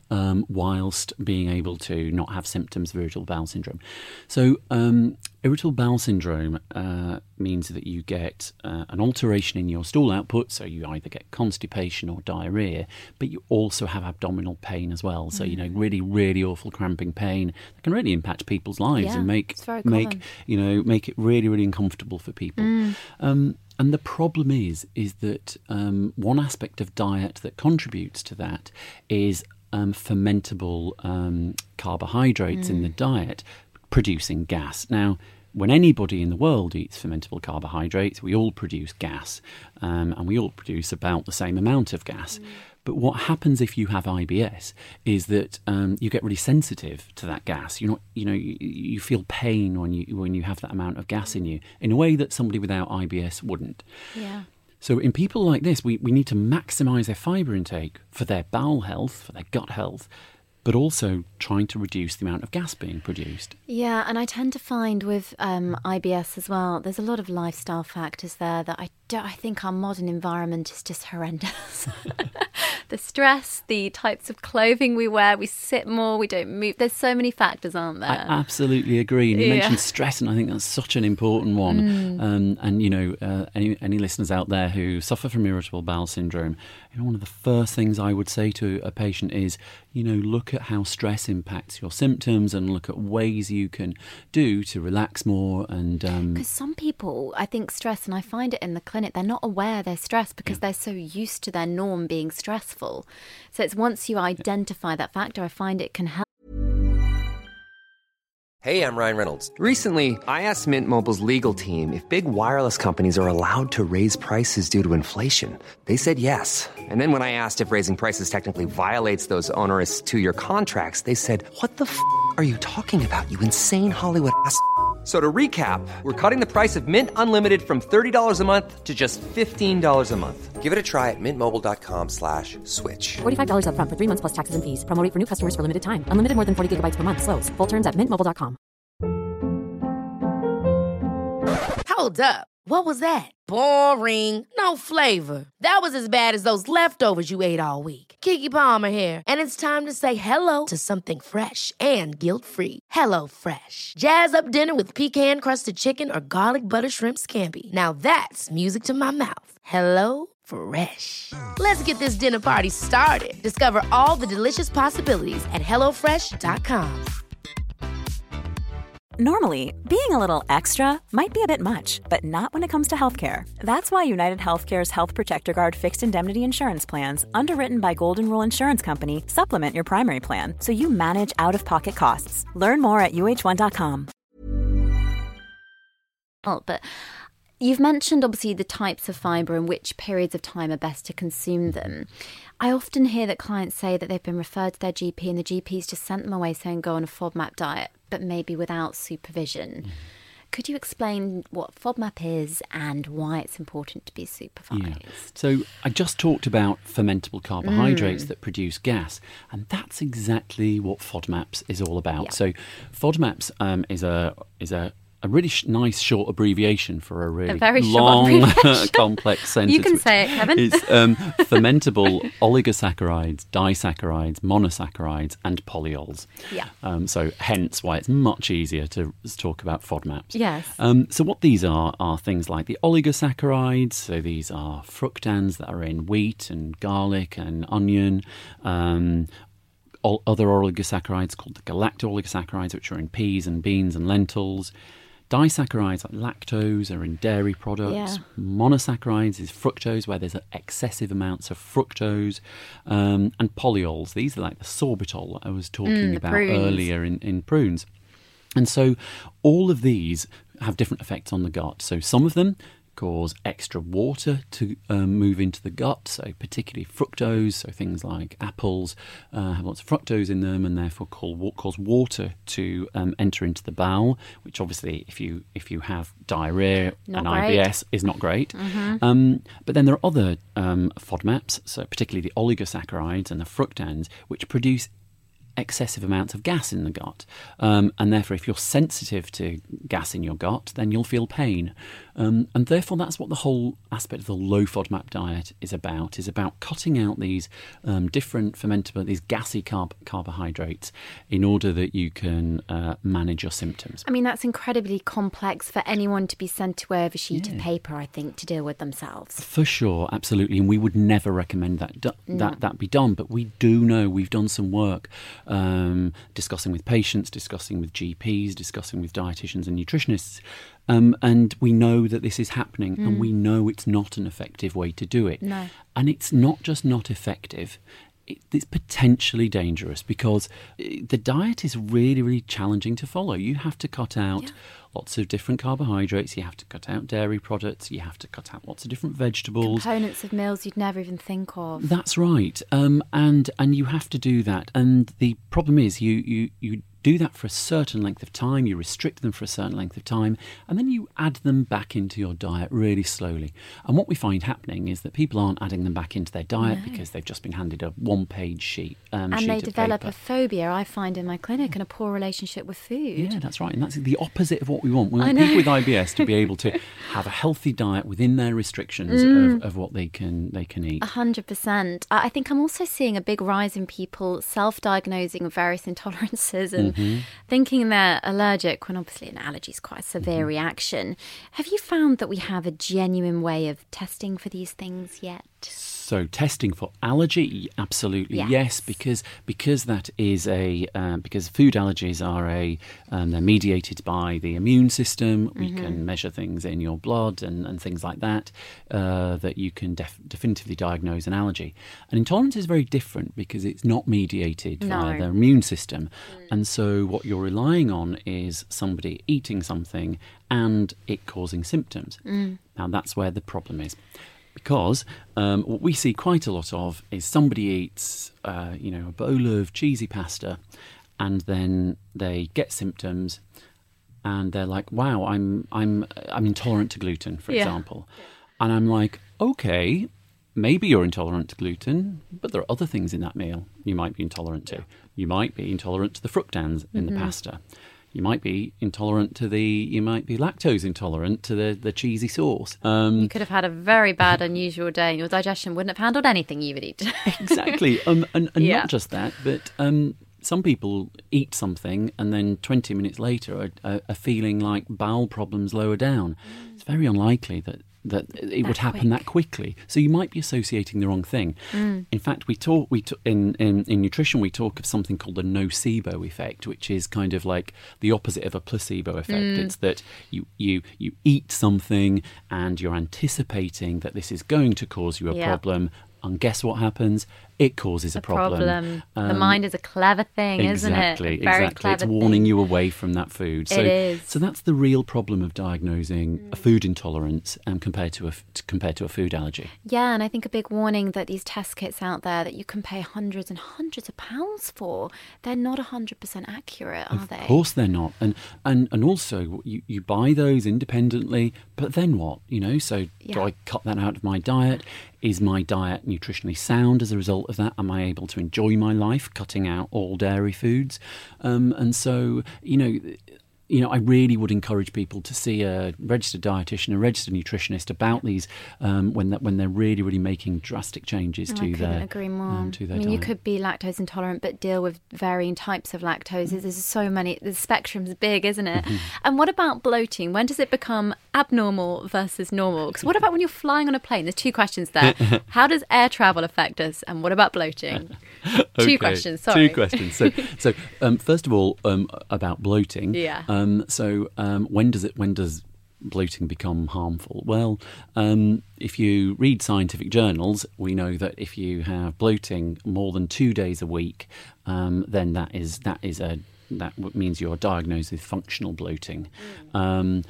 Speaker 5: um, whilst being able to not have symptoms of irritable bowel syndrome. So um, irritable bowel syndrome uh, means that you get uh, an alteration in your stool output, so you either get constipation or diarrhoea, but you also have abdominal pain as well. So, mm. you know, really, really awful cramping pain that can really impact people's lives
Speaker 4: yeah,
Speaker 5: and make,
Speaker 4: it's very
Speaker 5: make
Speaker 4: common.
Speaker 5: you know, make it really, really uncomfortable for people.
Speaker 4: Mm.
Speaker 5: Um, and the problem is, is that um, one aspect of diet that contributes to that is um, fermentable um, carbohydrates mm. in the diet producing gas. Now, when anybody in the world eats fermentable carbohydrates, we all produce gas, um, and we all produce about the same amount of gas. Mm. But what happens if you have I B S is that um, you get really sensitive to that gas. You're not, you know, you, you feel pain when you when you have that amount of gas in you, in a way that somebody without I B S wouldn't.
Speaker 4: Yeah.
Speaker 5: So in people like this, we, we need to maximise their fibre intake for their bowel health, for their gut health, but also trying to reduce the amount of gas being produced.
Speaker 4: Yeah, and I tend to find with um, I B S as well, there's a lot of lifestyle factors there that I, do, I think our modern environment is just horrendous. The stress, the types of clothing we wear, we sit more, we don't move. There's so many factors, aren't there?
Speaker 5: I absolutely agree. And you
Speaker 4: Yeah.
Speaker 5: mentioned stress, and I think that's such an important one.
Speaker 4: Mm.
Speaker 5: Um, and, you know, uh, any, any listeners out there who suffer from irritable bowel syndrome, you know, one of the first things I would say to a patient is, you know, look at how stress impacts your symptoms and look at ways you can do to relax more. And um,
Speaker 4: because some people, I think, stress, and I find it in the clinic, they're not aware they're stressed because yeah. they're so used to their norm being stressful. So it's once you identify that factor, I find it can help.
Speaker 2: Hey, I'm Ryan Reynolds. Recently, I asked Mint Mobile's legal team if big wireless companies are allowed to raise prices due to inflation. They said yes. And then when I asked if raising prices technically violates those onerous two-year contracts, they said, "What the f*** are you talking about, you insane Hollywood ass f- So to recap, we're cutting the price of Mint Unlimited from thirty dollars a month to just fifteen dollars a month. Give it a try at mintmobile.com slash switch.
Speaker 3: forty-five dollars up front for three months plus taxes and fees. Promo rate for new customers for limited time. Unlimited more than forty gigabytes per month. Slows full terms at mint mobile dot com.
Speaker 6: Hold up. What was that? Boring. No flavor. That was as bad as those leftovers you ate all week. Keke Palmer here, and it's time to say hello to something fresh and guilt-free. Hello Fresh. Jazz up dinner with pecan-crusted chicken or garlic butter shrimp scampi. Now that's music to my mouth. Hello Fresh. Let's get this dinner party started. Discover all the delicious possibilities at hello fresh dot com.
Speaker 7: Normally, being a little extra might be a bit much, but not when it comes to healthcare. That's why United Healthcare's Health Protector Guard fixed indemnity insurance plans, underwritten by Golden Rule Insurance Company, supplement your primary plan so you manage out-of-pocket costs. Learn more at U H one dot com.
Speaker 4: But you've mentioned, obviously, the types of fibre and which periods of time are best to consume them. I often hear that clients say that they've been referred to their G P and the G P's just sent them away saying go on a FODMAP diet, but maybe without supervision. Mm. Could you explain what FODMAP is and why it's important to be supervised?
Speaker 5: Yeah. So I just talked about fermentable carbohydrates mm. that produce gas, and that's exactly what FODMAPs is all about. Yeah. So FODMAPs um, is a is a a really sh- nice short abbreviation for a really
Speaker 4: a very
Speaker 5: long, complex sentence.
Speaker 4: You can say it, Kevin.
Speaker 5: It's um, fermentable oligosaccharides, disaccharides, monosaccharides, and polyols.
Speaker 4: Yeah.
Speaker 5: Um, so hence why it's much easier to talk about FODMAPs.
Speaker 4: Yes.
Speaker 5: Um, so what these are are things like the oligosaccharides. So these are fructans that are in wheat and garlic and onion. Um, other oligosaccharides called the galacto-oligosaccharides, which are in peas and beans and lentils. Disaccharides like lactose are in dairy products.
Speaker 4: Yeah.
Speaker 5: Monosaccharides is fructose, where there's excessive amounts of fructose. Um, and polyols, these are like the sorbitol that I was talking
Speaker 4: mm,
Speaker 5: about
Speaker 4: prunes.
Speaker 5: earlier in, in prunes. And so all of these have different effects on the gut. So some of them cause extra water to um, move into the gut, so particularly fructose, so things like apples uh, have lots of fructose in them and therefore call, cause water to um, enter into the bowel, which obviously if you if you have diarrhea
Speaker 4: not
Speaker 5: and
Speaker 4: great.
Speaker 5: I B S is not great.
Speaker 4: Mm-hmm.
Speaker 5: Um, but then there are other um, FODMAPs, so particularly the oligosaccharides and the fructans, which produce excessive amounts of gas in the gut. Um, and therefore, if you're sensitive to gas in your gut, then you'll feel pain. Um, and therefore, that's what the whole aspect of the low FODMAP diet is about, is about cutting out these um, different fermentable, these gassy carb- carbohydrates in order that you can uh, manage your symptoms.
Speaker 4: I mean, that's incredibly complex for anyone to be sent away with a sheet
Speaker 5: Yeah.
Speaker 4: of paper, I think, to deal with themselves.
Speaker 5: For sure, absolutely. And we would never recommend that do-
Speaker 4: No.
Speaker 5: that, that be done. But we do know, we've done some work um, discussing with patients, discussing with G Ps, discussing with dietitians and nutritionists. Um, and we know that this is happening,
Speaker 4: Mm.
Speaker 5: and we know it's not an effective way to do it.
Speaker 4: No.
Speaker 5: And it's not just not effective. It, it's potentially dangerous because uh, the diet is really, really challenging to follow. You have to cut out
Speaker 4: Yeah.
Speaker 5: lots of different carbohydrates. You have to cut out dairy products. You have to cut out lots of different vegetables.
Speaker 4: Components of meals you'd never even think of.
Speaker 5: That's right. Um, and and you have to do that. And the problem is you, you, you do that for a certain length of time, you restrict them for a certain length of time, and then you add them back into your diet really slowly. And what we find happening is that people aren't adding them back into their diet
Speaker 4: No.
Speaker 5: because they've just been handed a one-page sheet um,
Speaker 4: And
Speaker 5: sheet
Speaker 4: they
Speaker 5: of
Speaker 4: develop
Speaker 5: paper.
Speaker 4: a phobia, I find, in my clinic, and a poor relationship with food.
Speaker 5: Yeah, that's right. And that's the opposite of what we want. We
Speaker 4: I
Speaker 5: want
Speaker 4: know.
Speaker 5: people with I B S to be able to have a healthy diet within their restrictions
Speaker 4: Mm.
Speaker 5: of, of what they can they can eat.
Speaker 4: A hundred percent. I I think I'm also seeing a big rise in people self-diagnosing with various intolerances and
Speaker 5: Mm-hmm.
Speaker 4: thinking they're allergic when obviously an allergy is quite a severe
Speaker 5: Mm-hmm.
Speaker 4: reaction. Have you found that we have a genuine way of testing for these things yet?
Speaker 5: So testing for allergy, absolutely
Speaker 4: Yes.
Speaker 5: yes, because because that is a um, because food allergies are a um, they're mediated by the immune system. We can measure things in your blood and, and things like that uh, that you can def- definitively diagnose an allergy. An intolerance is very different because it's not mediated via
Speaker 4: No.
Speaker 5: the immune system, and so what you're relying on is somebody eating something and it causing symptoms. Now that's where the problem is. Because um, what we see quite a lot of is somebody eats, uh, you know, a bowl of cheesy pasta, and then they get symptoms, and they're like, "Wow, I'm I'm I'm intolerant to gluten," for
Speaker 4: Yeah.
Speaker 5: example, and I'm like, "Okay, maybe you're intolerant to gluten, but there are other things in that meal you might be intolerant to. You might be intolerant to the fructans in the pasta." You might be intolerant to the, you might be lactose intolerant to the, the cheesy sauce. Um,
Speaker 4: You could have had a very bad, unusual day and your digestion wouldn't have handled anything you would eat.
Speaker 5: exactly. Um, and and
Speaker 4: Yeah.
Speaker 5: not just that, but um, some people eat something and then twenty minutes later are, are, are feeling like bowel problems lower down. It's very unlikely that that it would happen
Speaker 4: quick.
Speaker 5: that quickly. So you might be associating the wrong thing.
Speaker 4: Mm.
Speaker 5: In fact, we talk we t- in, in in nutrition we talk of something called the nocebo effect, which is kind of like the opposite of a placebo effect.
Speaker 4: Mm.
Speaker 5: It's that you you you eat something and you're anticipating that this is going to cause you a
Speaker 4: Yeah.
Speaker 5: problem. And guess what happens? It causes a,
Speaker 4: A problem. the
Speaker 5: Um,
Speaker 4: mind is a clever thing, isn't
Speaker 5: exactly,
Speaker 4: it? A very
Speaker 5: exactly. It's
Speaker 4: clever
Speaker 5: warning
Speaker 4: thing.
Speaker 5: you away from that food. So,
Speaker 4: It is.
Speaker 5: So that's the real problem of diagnosing a food intolerance um, compared to a f- to, compared to a food allergy.
Speaker 4: Yeah, and I think a big warning that these test kits out there that you can pay hundreds and hundreds of pounds for, they're not one hundred percent accurate, are
Speaker 5: Of
Speaker 4: they?
Speaker 5: course they're not. And and and also you, you buy those independently, but then what? You know, so do
Speaker 4: Yeah.
Speaker 5: I cut that out of my diet? Is my diet nutritionally sound as a result of that? Am I able to enjoy my life cutting out all dairy foods? Um, and so, you know, you know, I really would encourage people to see a registered dietitian, a registered nutritionist about these um, when that when they're really, really making drastic changes
Speaker 4: Oh,
Speaker 5: to
Speaker 4: I couldn't
Speaker 5: their
Speaker 4: agree more.
Speaker 5: um, to their
Speaker 4: I mean, you
Speaker 5: diet.
Speaker 4: could be lactose intolerant, but deal with varying types of lactoses. There's so many. The spectrum's big, isn't it?
Speaker 5: Mm-hmm.
Speaker 4: And what about bloating? When does it become abnormal versus normal? Because what about when you're flying on a plane? There's two questions there. How does air travel affect us? And what about bloating?
Speaker 5: Okay,
Speaker 4: Two questions. Sorry.
Speaker 5: Two questions. So, so um, first of all, um, about bloating.
Speaker 4: Yeah.
Speaker 5: Um, so, um, when does it? When does bloating become harmful? Well, um, if you read scientific journals, we know that if you have bloating more than two days a week, um, then that is that is a that means you're diagnosed with functional bloating. Mm. Um,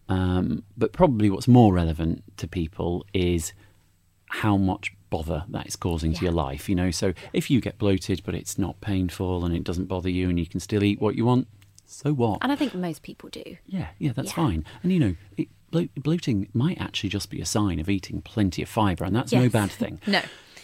Speaker 5: um, but probably what's more relevant to people is how much bother that is causing to
Speaker 4: Yeah.
Speaker 5: your life, you know. So if you get bloated but it's not painful and it doesn't bother you and you can still eat what you want, so what?
Speaker 4: And I think most people do.
Speaker 5: Yeah, yeah, that's
Speaker 4: Yeah.
Speaker 5: fine. And you know, it, blo- bloating might actually just be a sign of eating plenty of fibre, and that's no
Speaker 4: Yes.
Speaker 5: bad thing.
Speaker 4: No.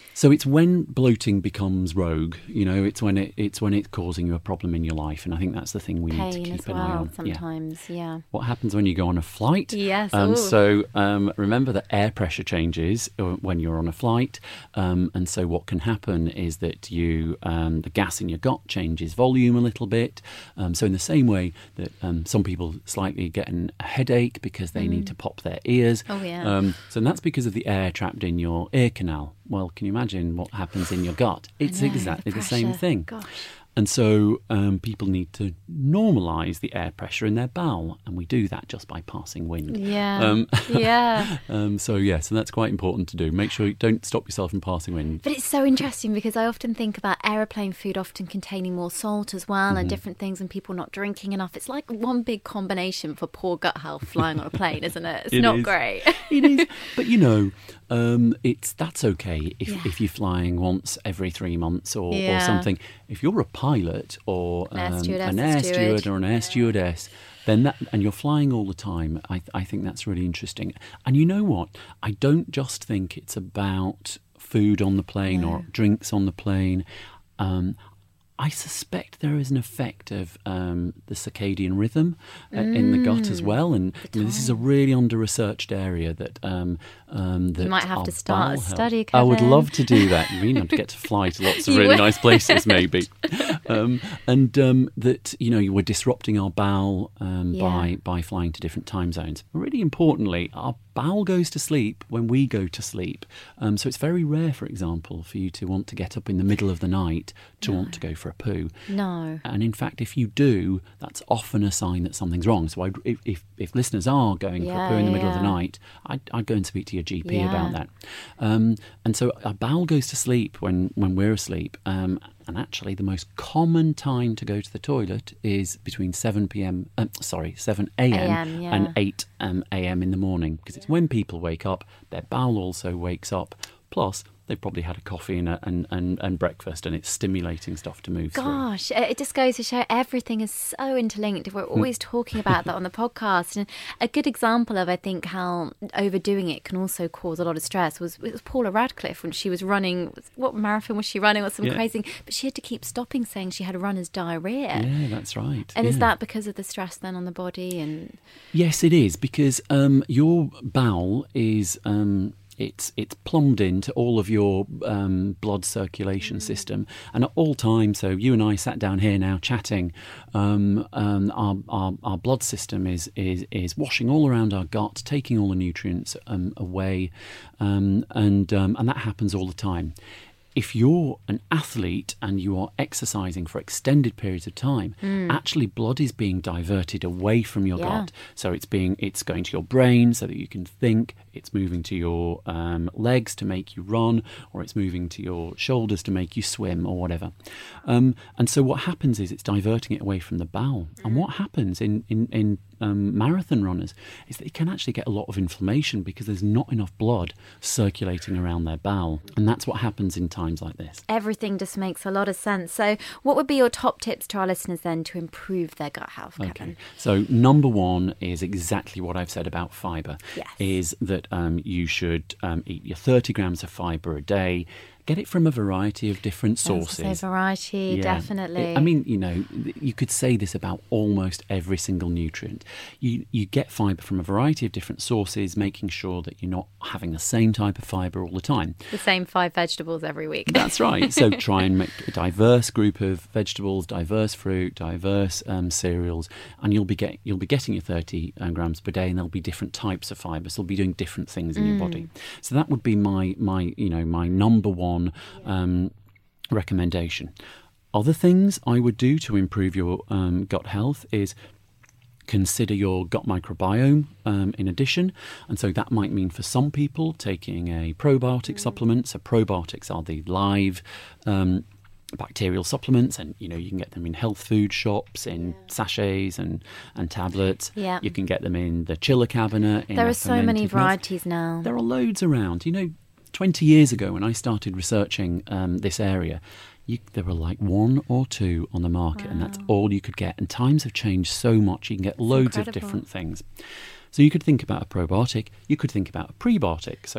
Speaker 5: So it's when bloating becomes rogue, you know, it's when it, it's when it's causing you a problem in your life. And I think that's the thing we
Speaker 4: Pain
Speaker 5: need to keep
Speaker 4: as
Speaker 5: an
Speaker 4: well,
Speaker 5: eye on.
Speaker 4: sometimes, yeah. yeah.
Speaker 5: What happens when you go on a flight?
Speaker 4: Yes.
Speaker 5: Um,
Speaker 4: ooh.
Speaker 5: so um, remember that air pressure changes when you're on a flight. Um, and so what can happen is that you um, the gas in your gut changes volume a little bit. Um, so in the same way that um, some people slightly get an, a headache because they mm. need to pop their ears.
Speaker 4: Oh, yeah.
Speaker 5: Um, so that's because of the air trapped in your ear canal. Well, can you imagine what happens in your gut? It's
Speaker 4: know,
Speaker 5: exactly
Speaker 4: the
Speaker 5: the same thing.
Speaker 4: Gosh.
Speaker 5: And so um, people need to normalise the air pressure in their bowel, and we do that just by passing wind.
Speaker 4: Yeah,
Speaker 5: um,
Speaker 4: yeah.
Speaker 5: um, so, yeah, so that's quite important to do. Make sure you don't stop yourself from passing wind.
Speaker 4: But it's so interesting because I often think about aeroplane food often containing more salt as well, mm-hmm. and different things, and people not drinking enough. It's like one big combination for poor gut health flying on a plane, isn't it? It's
Speaker 5: it
Speaker 4: not
Speaker 5: is.
Speaker 4: great.
Speaker 5: It is. But, you know, um, it's that's okay if,
Speaker 4: yeah.
Speaker 5: if you're flying once every three months or,
Speaker 4: yeah.
Speaker 5: or something. If you're a pilot or
Speaker 4: an air
Speaker 5: um,
Speaker 4: stewardess,
Speaker 5: an air
Speaker 4: steward.
Speaker 5: steward or an air stewardess, then that, and you're flying all the time, I, I think that's really interesting. And you know what? I don't just think it's about food on the plane
Speaker 4: no.
Speaker 5: or drinks on the plane. Um, I suspect there is an effect of um, the circadian rhythm uh, mm, in the gut as well, and you know, this is a really under-researched area that um, um, that
Speaker 4: you might have to start a study.
Speaker 5: I would love to do that. You mean I'd get to fly to lots of really nice places, maybe, um, and um, that you know you were disrupting our bowel um,
Speaker 4: yeah.
Speaker 5: by by flying to different time zones. Really importantly, our bowel goes to sleep when we go to sleep. Um, so it's very rare, for example, for you to want to get up in the middle of the night to no. want to go for a poo.
Speaker 4: No.
Speaker 5: And in fact, if you do, that's often a sign that something's wrong. So I'd, if, if if listeners are going
Speaker 4: yeah,
Speaker 5: for a poo in the middle
Speaker 4: yeah.
Speaker 5: of the night, I'd, I'd go and speak to your G P
Speaker 4: yeah.
Speaker 5: about that. Um, and so our bowel goes to sleep when, when we're asleep. Um, and actually, the most common time to go to the toilet is between seven p.m. Um, sorry, seven a.m.
Speaker 4: yeah.
Speaker 5: and eight a.m. in the morning, because it's when people wake up, their bowel also wakes up. Plus, they've probably had a coffee and, a, and, and, and breakfast, and it's stimulating stuff to move
Speaker 4: Gosh,
Speaker 5: through.
Speaker 4: Gosh, it just goes to show everything is so interlinked. We're always talking about that on the podcast. And a good example of, I think, how overdoing it can also cause a lot of stress was, it was Paula Radcliffe when she was running. What marathon was she running? Or some
Speaker 5: yeah.
Speaker 4: crazy. But she had to keep stopping saying she had runner's diarrhea.
Speaker 5: Yeah, that's right.
Speaker 4: And
Speaker 5: yeah.
Speaker 4: is that because of the stress then on the body? And
Speaker 5: yes, it is, because um, your bowel is... Um, It's it's plumbed into all of your um, blood circulation system, and at all times. So you and I sat down here now chatting. Um, um, our, our our blood system is is is washing all around our gut, taking all the nutrients um, away, um, and um, and that happens all the time. If you're an athlete and you are exercising for extended periods of time, mm. actually blood is being diverted away from your
Speaker 4: yeah.
Speaker 5: gut. So it's being it's going to your brain so that you can think. It's moving to your um, legs to make you run, or it's moving to your shoulders to make you swim, or whatever. Um, and so what happens is it's diverting it away from the bowel. Mm. And what happens in in, in um, marathon runners is that they can actually get a lot of inflammation because there's not enough blood circulating around their bowel. And that's what happens in times like this.
Speaker 4: Everything just makes a lot of sense. So what would be your top tips to our listeners then to improve their gut health, Kevin?
Speaker 5: Okay. So number one is exactly what I've said about fibre.
Speaker 4: Yes.
Speaker 5: Is that um, you should um, eat your thirty grams of fibre a day. Get it from a variety of different sources.
Speaker 4: Say variety,
Speaker 5: yeah.
Speaker 4: definitely.
Speaker 5: I mean, you know, you could say this about almost every single nutrient. You you get fibre from a variety of different sources, making sure that you're not having the same type of fibre all the time.
Speaker 4: The same five vegetables every week.
Speaker 5: That's right. So try and make a diverse group of vegetables, diverse fruit, diverse um, cereals, and you'll be get you'll be getting your thirty um, grams per day, and there'll be different types of fibre. So they'll be doing different things in mm. your body. So that would be my my you know my number one. Um, recommendation. Other things I would do to improve your um, gut health is consider your gut microbiome um, in addition. And so that might mean for some people taking a probiotic mm. supplement. So probiotics are the live um, bacterial supplements, and you know you can get them in health food shops in yeah. sachets and, and tablets.
Speaker 4: Yeah.
Speaker 5: You can get them in the chiller cabinet. In
Speaker 4: there are so many
Speaker 5: milk.
Speaker 4: varieties now.
Speaker 5: There are loads around. You know, twenty years ago when I started researching um, this area, you, there were like one or two on the market, wow. and that's all you could get. And times have changed so much. You can get
Speaker 4: that's
Speaker 5: loads
Speaker 4: incredible.
Speaker 5: of different things. So you could think about a probiotic. You could think about a prebiotic. So
Speaker 4: yeah.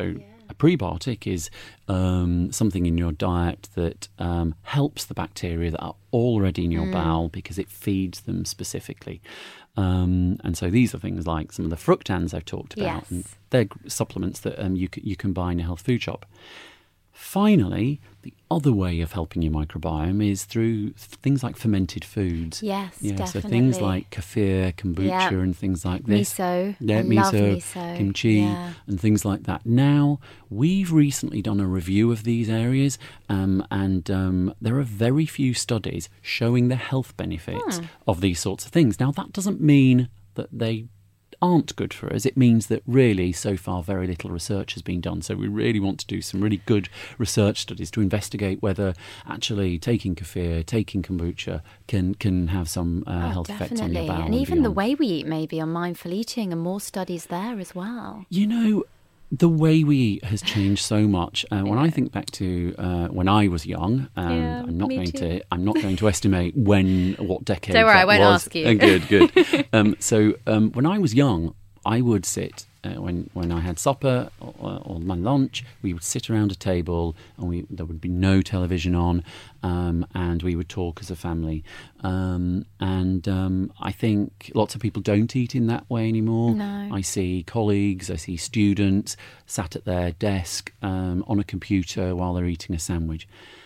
Speaker 5: a prebiotic is um, something in your diet that um, helps the bacteria that are already in your mm. bowel because it feeds them specifically. Um, and so these are things like some of the fructans I've talked about.
Speaker 4: Yes.
Speaker 5: And they're supplements that um, you, c- you can buy in a health food shop. Finally, the other way of helping your microbiome is through th- things like fermented foods.
Speaker 4: Yes,
Speaker 5: yeah,
Speaker 4: definitely.
Speaker 5: So things like kefir, kombucha,
Speaker 4: Yep.
Speaker 5: and things like this.
Speaker 4: Miso.
Speaker 5: Yeah,
Speaker 4: I
Speaker 5: miso,
Speaker 4: love miso.
Speaker 5: kimchi,
Speaker 4: Yeah.
Speaker 5: and things like that. Now, we've recently done a review of these areas, um, and um, there are very few studies showing the health benefits
Speaker 4: Hmm.
Speaker 5: of these sorts of things. Now, that doesn't mean that they aren't good for us. It means that really so far very little research has been done, so we really want to do some really good research studies to investigate whether actually taking kefir, taking kombucha can can have some uh,
Speaker 4: Oh,
Speaker 5: health effects on your
Speaker 4: definitely.
Speaker 5: bowel
Speaker 4: And
Speaker 5: and
Speaker 4: even the
Speaker 5: beyond.
Speaker 4: way we eat, maybe on mindful eating, and more studies there as well.
Speaker 5: You know, the way we eat has changed so much. Uh, when I think back to uh, when I was young, and
Speaker 4: Yeah,
Speaker 5: I'm not
Speaker 4: me
Speaker 5: going
Speaker 4: too.
Speaker 5: to, I'm not going to estimate when, what decade.
Speaker 4: Don't worry,
Speaker 5: that
Speaker 4: I won't
Speaker 5: was.
Speaker 4: ask you.
Speaker 5: Uh, good, good. um, so um, when I was young, I would sit uh, when when I had supper or, or my lunch. We would sit around a table, and we there would be no television on, um, and we would talk as a family. Um, and um, I think lots of people don't eat in that way anymore.
Speaker 4: No.
Speaker 5: I see colleagues, I see students sat at their desk um, on a computer while they're eating a sandwich,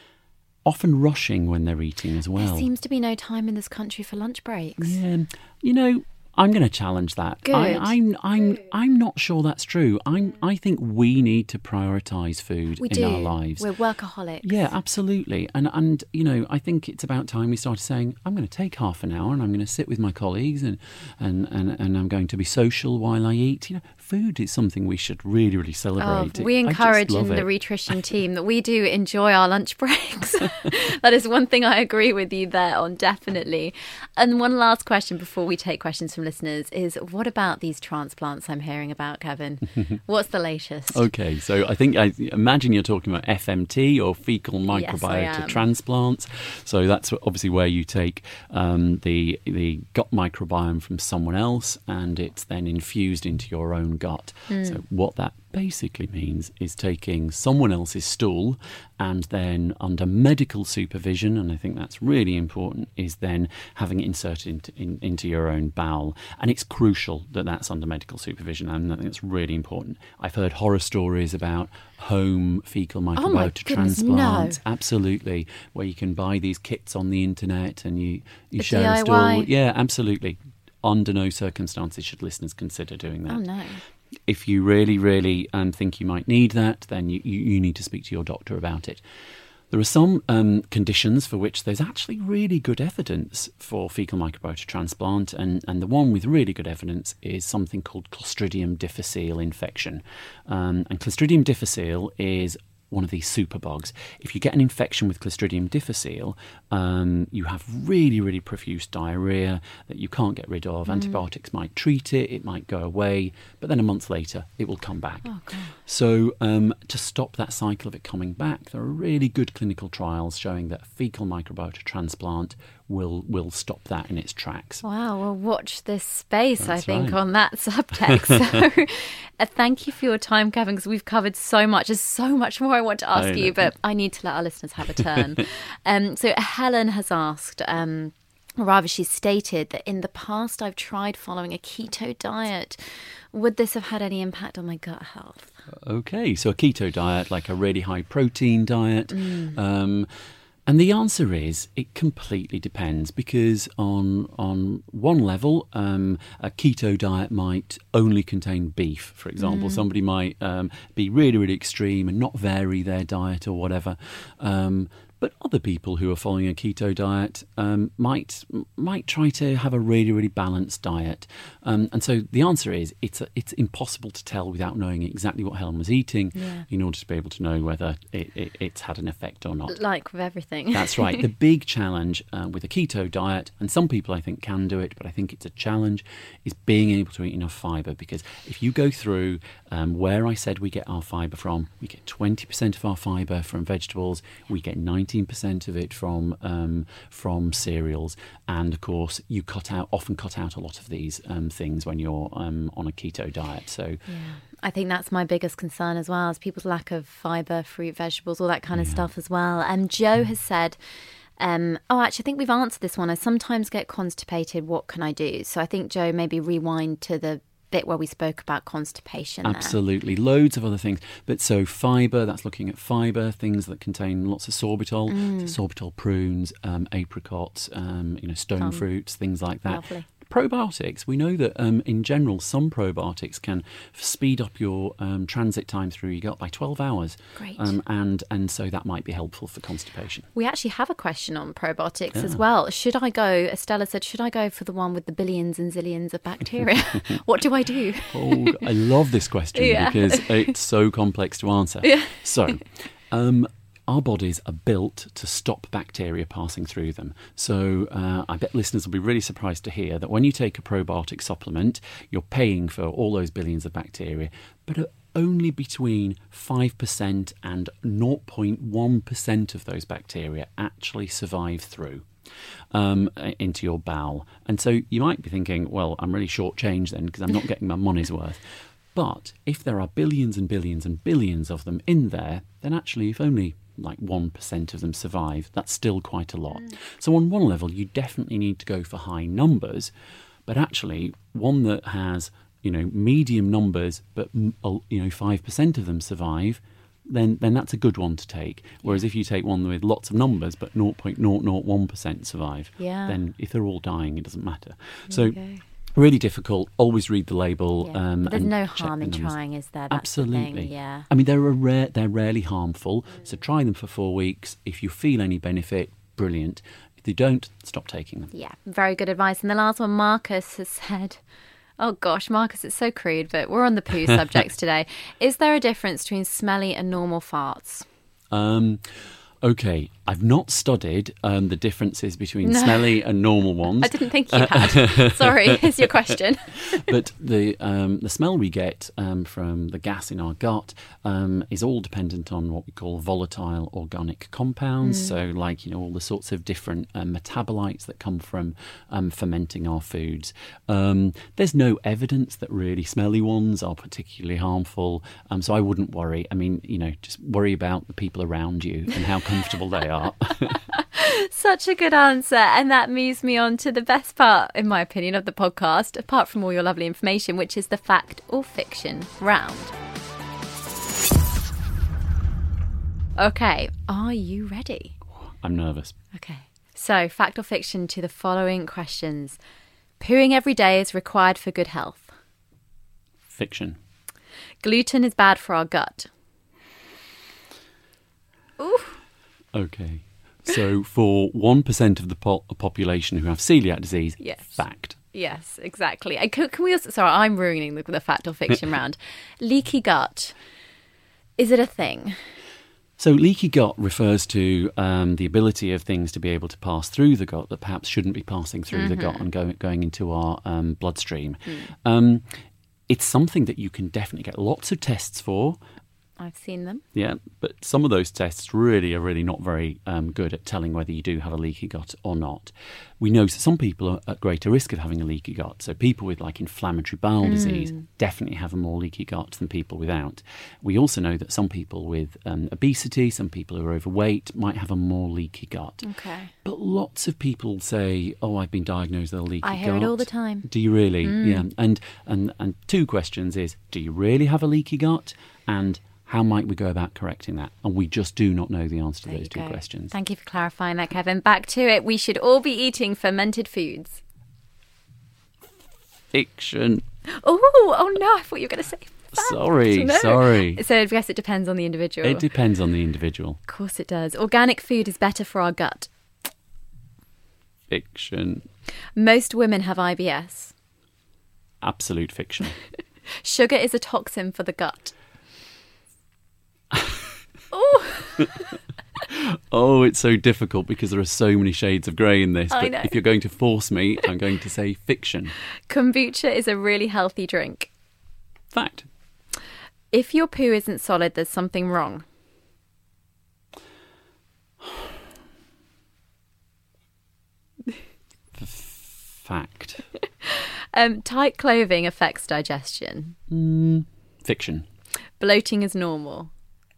Speaker 5: often rushing when they're eating as well.
Speaker 4: There seems to be no time in this country for lunch breaks.
Speaker 5: Yeah, you know, I'm going to challenge that.
Speaker 4: Good.
Speaker 5: I, I'm, I'm, I'm not sure that's true. I'm, I think we need to prioritise food
Speaker 4: We
Speaker 5: in
Speaker 4: do.
Speaker 5: our lives.
Speaker 4: We're workaholics.
Speaker 5: Yeah, absolutely. And, and you know, I think it's about time we started saying, I'm going to take half an hour and I'm going to sit with my colleagues and, and, and, and I'm going to be social while I eat. You know, food is something we should really, really celebrate.
Speaker 4: Oh, we
Speaker 5: I just
Speaker 4: encourage
Speaker 5: love
Speaker 4: in the
Speaker 5: it.
Speaker 4: Retrition team that we do enjoy our lunch breaks. That is one thing I agree with you there on, definitely. And one last question before we take questions from listeners is, what about these transplants I'm hearing about, Kevin? What's the latest?
Speaker 5: Okay, so I think, I imagine you're talking about F M T or fecal
Speaker 4: Yes, I
Speaker 5: microbiota
Speaker 4: am.
Speaker 5: transplants. So that's obviously where you take um, the the gut microbiome from someone else and it's then infused into your own gut.
Speaker 4: Mm.
Speaker 5: So what that basically means is taking someone else's stool and then under medical supervision, and I think that's really important, is then having it inserted into, in, into your own bowel. And it's crucial that that's under medical supervision, and I think it's really important. I've heard horror stories about home fecal
Speaker 4: my
Speaker 5: microbiota
Speaker 4: goodness,
Speaker 5: transplants.
Speaker 4: no.
Speaker 5: Absolutely, where you can buy these kits on the internet and you, you
Speaker 4: The
Speaker 5: share
Speaker 4: D I
Speaker 5: a
Speaker 4: Y.
Speaker 5: stool. Yeah, absolutely. Under no circumstances should listeners consider doing that.
Speaker 4: Oh, no.
Speaker 5: If you really, really um, think you might need that, then you, you, you need to speak to your doctor about it. There are some um, conditions for which there's actually really good evidence for fecal microbiota transplant, and, and the one with really good evidence is something called Clostridium difficile infection. Um, and Clostridium difficile is one of these superbugs. If you get an infection with Clostridium difficile, um, you have really, really profuse diarrhea that you can't get rid of. Mm. Antibiotics might treat it, it might go away, but then a month later it will come back.
Speaker 4: Oh, God.
Speaker 5: So um, to stop that cycle of it coming back, there are really good clinical trials showing that a fecal microbiota transplant will will stop that in its tracks.
Speaker 4: Wow, well, watch this space,
Speaker 5: That's
Speaker 4: I think,
Speaker 5: right.
Speaker 4: on that subtext. So uh, thank you for your time, Kevin, because we've covered so much. There's so much more I want to ask
Speaker 5: I
Speaker 4: you,
Speaker 5: know.
Speaker 4: but I need to let our listeners have a turn. um, so Helen has asked... Um, Or rather, she's stated that in the past I've tried following a keto diet. Would this have had any impact on my gut health?
Speaker 5: Okay, so a keto diet, like a really high protein diet. Mm. Um, and the answer is it completely depends, because on on one level, um, a keto diet might only contain beef, for example. Mm. Somebody might um, be really, really extreme and not vary their diet or whatever. Um, But other people who are following a keto diet um, might might try to have a really, really balanced diet. Um, and so the answer is it's a, it's impossible to tell without knowing exactly what Helen was eating
Speaker 4: Yeah.
Speaker 5: in order to be able to know whether it, it, it's had an effect or not.
Speaker 4: Like with everything.
Speaker 5: That's right. The big challenge uh, with a keto diet, and some people I think can do it, but I think it's a challenge, is being able to eat enough fibre. Because if you go through um, where I said we get our fibre from, we get twenty percent of our fibre from vegetables, we get ninety eighteen percent of it from um, from cereals, and of course you cut out often cut out a lot of these um, things when you're um, on a keto diet. So
Speaker 4: yeah. I think that's my biggest concern as well, is people's lack of fibre, fruit, vegetables, all that kind of
Speaker 5: yeah.
Speaker 4: stuff as well. And Joe has said, um, oh, actually, I think we've answered this one. I sometimes get constipated. What can I do? So I think, Joe, maybe rewind to the bit where we spoke about constipation.
Speaker 5: Absolutely. There. Loads of other things. But so fibre, that's looking at fibre, things that contain lots of sorbitol,
Speaker 4: Mm.
Speaker 5: so sorbitol prunes, um, apricots, um, you know, stone
Speaker 4: Plum.
Speaker 5: fruits, things like that.
Speaker 4: Lovely.
Speaker 5: Probiotics, we know that um, in general, some probiotics can speed up your um, transit time through your gut by twelve hours.
Speaker 4: Great.
Speaker 5: Um, and, and so that might be helpful for constipation.
Speaker 4: We actually have a question on probiotics
Speaker 5: Yeah.
Speaker 4: as well. Should I go, Estella said, should I go for the one with the billions and zillions of bacteria? What do I do?
Speaker 5: Oh, I love this question
Speaker 4: Yeah.
Speaker 5: because it's so complex to answer.
Speaker 4: Yeah.
Speaker 5: So, um, our bodies are built to stop bacteria passing through them. So uh, I bet listeners will be really surprised to hear that when you take a probiotic supplement, you're paying for all those billions of bacteria, but uh, only between five percent and zero point one percent of those bacteria actually survive through um, into your bowel. And so you might be thinking, well, I'm really shortchanged then because I'm not getting my money's worth. But if there are billions and billions and billions of them in there, then actually if only like one percent of them survive, that's still quite a lot. Mm. So on one level, you definitely need to go for high numbers, but actually one that has, you know, medium numbers, but, you know, five percent of them survive, then then that's a good one to take. Whereas if you take one with lots of numbers, but zero point zero zero one percent survive,
Speaker 4: yeah.
Speaker 5: then if they're all dying, it doesn't matter. So
Speaker 4: okay.
Speaker 5: really difficult. Always read the label.
Speaker 4: Yeah.
Speaker 5: Um,
Speaker 4: but there's
Speaker 5: and
Speaker 4: no
Speaker 5: check
Speaker 4: harm
Speaker 5: the
Speaker 4: in
Speaker 5: numbers.
Speaker 4: trying, is there? That's
Speaker 5: Absolutely.
Speaker 4: The thing. Yeah.
Speaker 5: I mean, they're a rare. They're rarely harmful. Mm. So try them for four weeks. If you feel any benefit, brilliant. If you don't, stop taking them.
Speaker 4: Yeah, very good advice. And the last one, Marcus has said, oh gosh, Marcus, it's so crude, but we're on the poo subjects today. Is there a difference between smelly and normal farts?
Speaker 5: Um, okay, I've not studied um, the differences between
Speaker 4: No.
Speaker 5: smelly and normal ones.
Speaker 4: I didn't think you had. Sorry, here's your question.
Speaker 5: But the um, the smell we get um, from the gas in our gut um, is all dependent on what we call volatile organic compounds.
Speaker 4: Mm.
Speaker 5: So, like, you know, all the sorts of different um, metabolites that come from um, fermenting our foods. Um, there's no evidence that really smelly ones are particularly harmful. Um, so I wouldn't worry. I mean, you know, just worry about the people around you and how comfortable they are.
Speaker 4: Such a good answer. And that moves me on to the best part, in my opinion, of the podcast, apart from all your lovely information, which is the fact or fiction round. Okay, are you ready?
Speaker 5: I'm nervous.
Speaker 4: Okay. So, fact or fiction to the following questions. Pooing every day is required for good health.
Speaker 5: Fiction.
Speaker 4: Gluten is bad for our gut. Ooh.
Speaker 5: Okay. So for one percent of the po- population who have celiac disease,
Speaker 4: Yes.
Speaker 5: fact.
Speaker 4: Yes, exactly. And can, can we also... Sorry, I'm ruining the, the fact or fiction round. Leaky gut. Is it a thing?
Speaker 5: So leaky gut refers to um, the ability of things to be able to pass through the gut that perhaps shouldn't be passing through mm-hmm. the gut and go, going into our um, bloodstream. Mm. Um, it's something that you can definitely get lots of tests for.
Speaker 4: I've seen them.
Speaker 5: Yeah, but some of those tests really are really not very um, good at telling whether you do have a leaky gut or not. We know that some people are at greater risk of having a leaky gut. So people with like inflammatory bowel mm. disease definitely have a more leaky gut than people without. We also know that some people with um, obesity, some people who are overweight might have a more leaky gut.
Speaker 4: Okay.
Speaker 5: But lots of people say, oh, I've been diagnosed with a leaky gut.
Speaker 4: I hear it all the time.
Speaker 5: Do you really?
Speaker 4: Mm.
Speaker 5: Yeah. And, and, and two questions is, do you really have a leaky gut? And how might we go about correcting that? And we just do not know the answer to
Speaker 4: there
Speaker 5: those two
Speaker 4: go.
Speaker 5: questions.
Speaker 4: Thank you for clarifying that, Kevin. Back to it. We should all be eating fermented foods.
Speaker 5: Fiction.
Speaker 4: Oh, oh no, I thought you were going to say fact.
Speaker 5: Sorry,
Speaker 4: no.
Speaker 5: sorry.
Speaker 4: So I guess it depends on the individual.
Speaker 5: It depends on the individual.
Speaker 4: Of course it does. Organic food is better for our gut.
Speaker 5: Fiction.
Speaker 4: Most women have I B S.
Speaker 5: Absolute fiction.
Speaker 4: Sugar is a toxin for the gut. Oh.
Speaker 5: Oh, it's so difficult because there are so many shades of grey in this.
Speaker 4: I
Speaker 5: But
Speaker 4: know.
Speaker 5: if you're going to force me, I'm going to say fiction.
Speaker 4: Kombucha is a really healthy drink.
Speaker 5: Fact.
Speaker 4: If your poo isn't solid, there's something wrong.
Speaker 5: Fact.
Speaker 4: um, tight clothing affects digestion.
Speaker 5: Mm, fiction.
Speaker 4: Bloating is normal.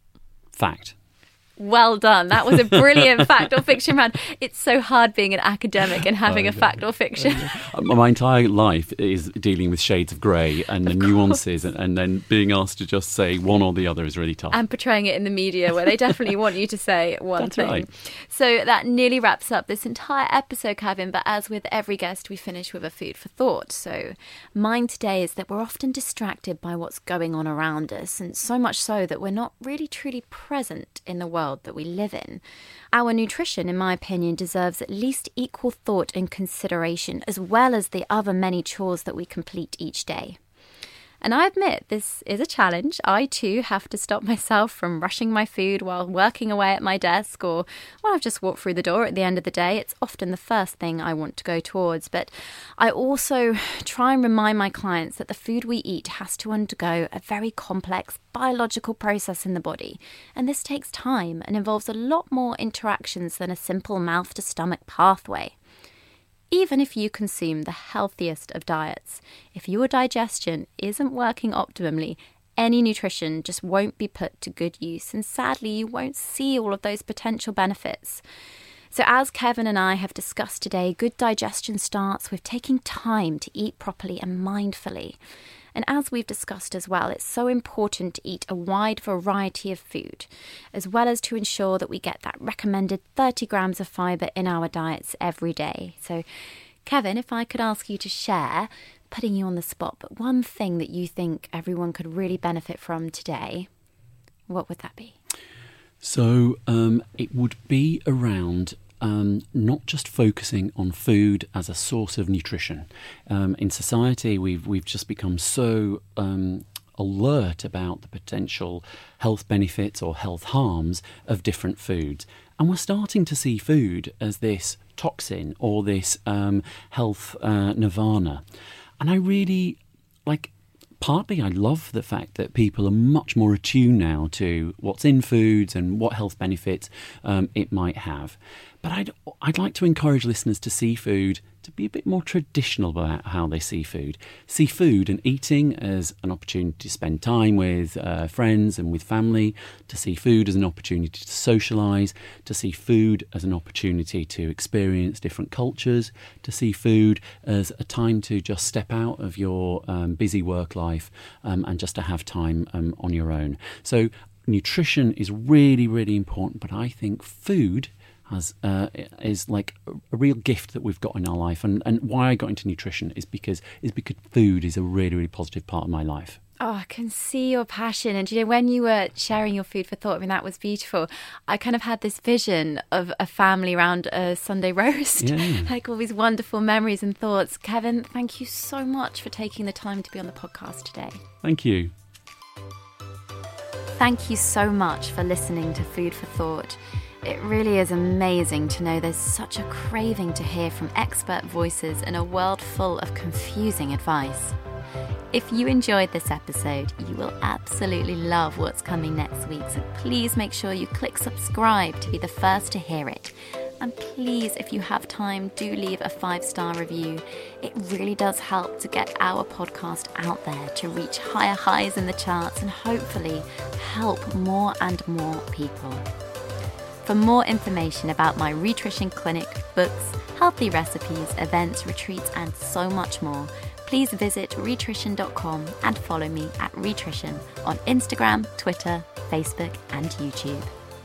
Speaker 5: Fact.
Speaker 4: Well done. That was a brilliant fact or fiction round. It's so hard being an academic and having a fact or fiction.
Speaker 5: My entire life is dealing with shades of grey and the nuances, and, and then being asked to just say one or the other is really tough.
Speaker 4: And portraying it in the media where they definitely want you to say one
Speaker 5: That's
Speaker 4: thing.
Speaker 5: Right.
Speaker 4: So that nearly wraps up this entire episode, Kevin. But as with every guest, we finish with a food for thought. So mine today is that we're often distracted by what's going on around us, and so much so that we're not really truly present in the world that we live in. Our nutrition, in my opinion, deserves at least equal thought and consideration, as well as the other many chores that we complete each day. And I admit this is a challenge. I too have to stop myself from rushing my food while working away at my desk, or when I've just walked through the door at the end of the day. It's often the first thing I want to go towards. But I also try and remind my clients that the food we eat has to undergo a very complex biological process in the body. And this takes time and involves a lot more interactions than a simple mouth-to-stomach pathway. Even if you consume the healthiest of diets, if your digestion isn't working optimally, any nutrition just won't be put to good use, and sadly you won't see all of those potential benefits. So as Kevin and I have discussed today, good digestion starts with taking time to eat properly and mindfully. And as we've discussed as well, it's so important to eat a wide variety of food, as well as to ensure that we get that recommended thirty grams of fibre in our diets every day. So, Kevin, if I could ask you to share, putting you on the spot, but one thing that you think everyone could really benefit from today, what would that be?
Speaker 5: So um, it would be around Um, not just focusing on food as a source of nutrition. Um, in society, we've we've just become so um, alert about the potential health benefits or health harms of different foods, and we're starting to see food as this toxin or this um, health uh, nirvana. And I really like. Partly, I love the fact that people are much more attuned now to what's in foods and what health benefits um, it might have. But I'd, I'd like to encourage listeners to see food, to be a bit more traditional about how they see food. See food and eating as an opportunity to spend time with uh, friends and with family, to see food as an opportunity to socialise, to see food as an opportunity to experience different cultures, to see food as a time to just step out of your um, busy work life um, and just to have time um, on your own. So nutrition is really, really important, but I think food has uh, is like a real gift that we've got in our life, and, and why I got into nutrition is because is because food is a really, really positive part of my life.
Speaker 4: Oh, I can see your passion. And, you know, when you were sharing your food for thought, I mean, that was beautiful. I kind of had this vision of a family around a Sunday roast,
Speaker 5: yeah.
Speaker 4: like all these wonderful memories and thoughts. Kevin, thank you so much for taking the time to be on the podcast today.
Speaker 5: Thank you.
Speaker 4: Thank you so much for listening to Food for Thought. It really is amazing to know there's such a craving to hear from expert voices in a world full of confusing advice. If you enjoyed this episode, you will absolutely love what's coming next week, so please make sure you click subscribe to be the first to hear it. And please, if you have time, do leave a five-star review. It really does help to get our podcast out there, to reach higher highs in the charts and hopefully help more and more people. For more information about my Rhitrition Clinic, books, healthy recipes, events, retreats, and so much more, please visit rhitrition dot com and follow me at Rhitrition on Instagram, Twitter, Facebook, and YouTube.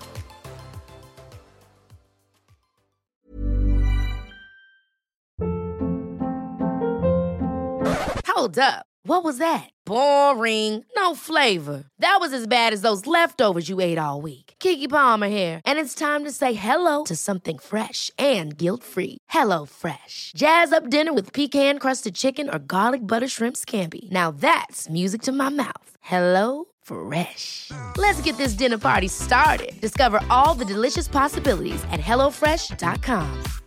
Speaker 6: Hold up. What was that? Boring. No flavor. That was as bad as those leftovers you ate all week. Keke Palmer here, and it's time to say hello to something fresh and guilt-free. Hello Fresh. Jazz up dinner with pecan-crusted chicken or garlic butter shrimp scampi. Now that's music to my mouth. Hello Fresh. Let's get this dinner party started. Discover all the delicious possibilities at hello fresh dot com.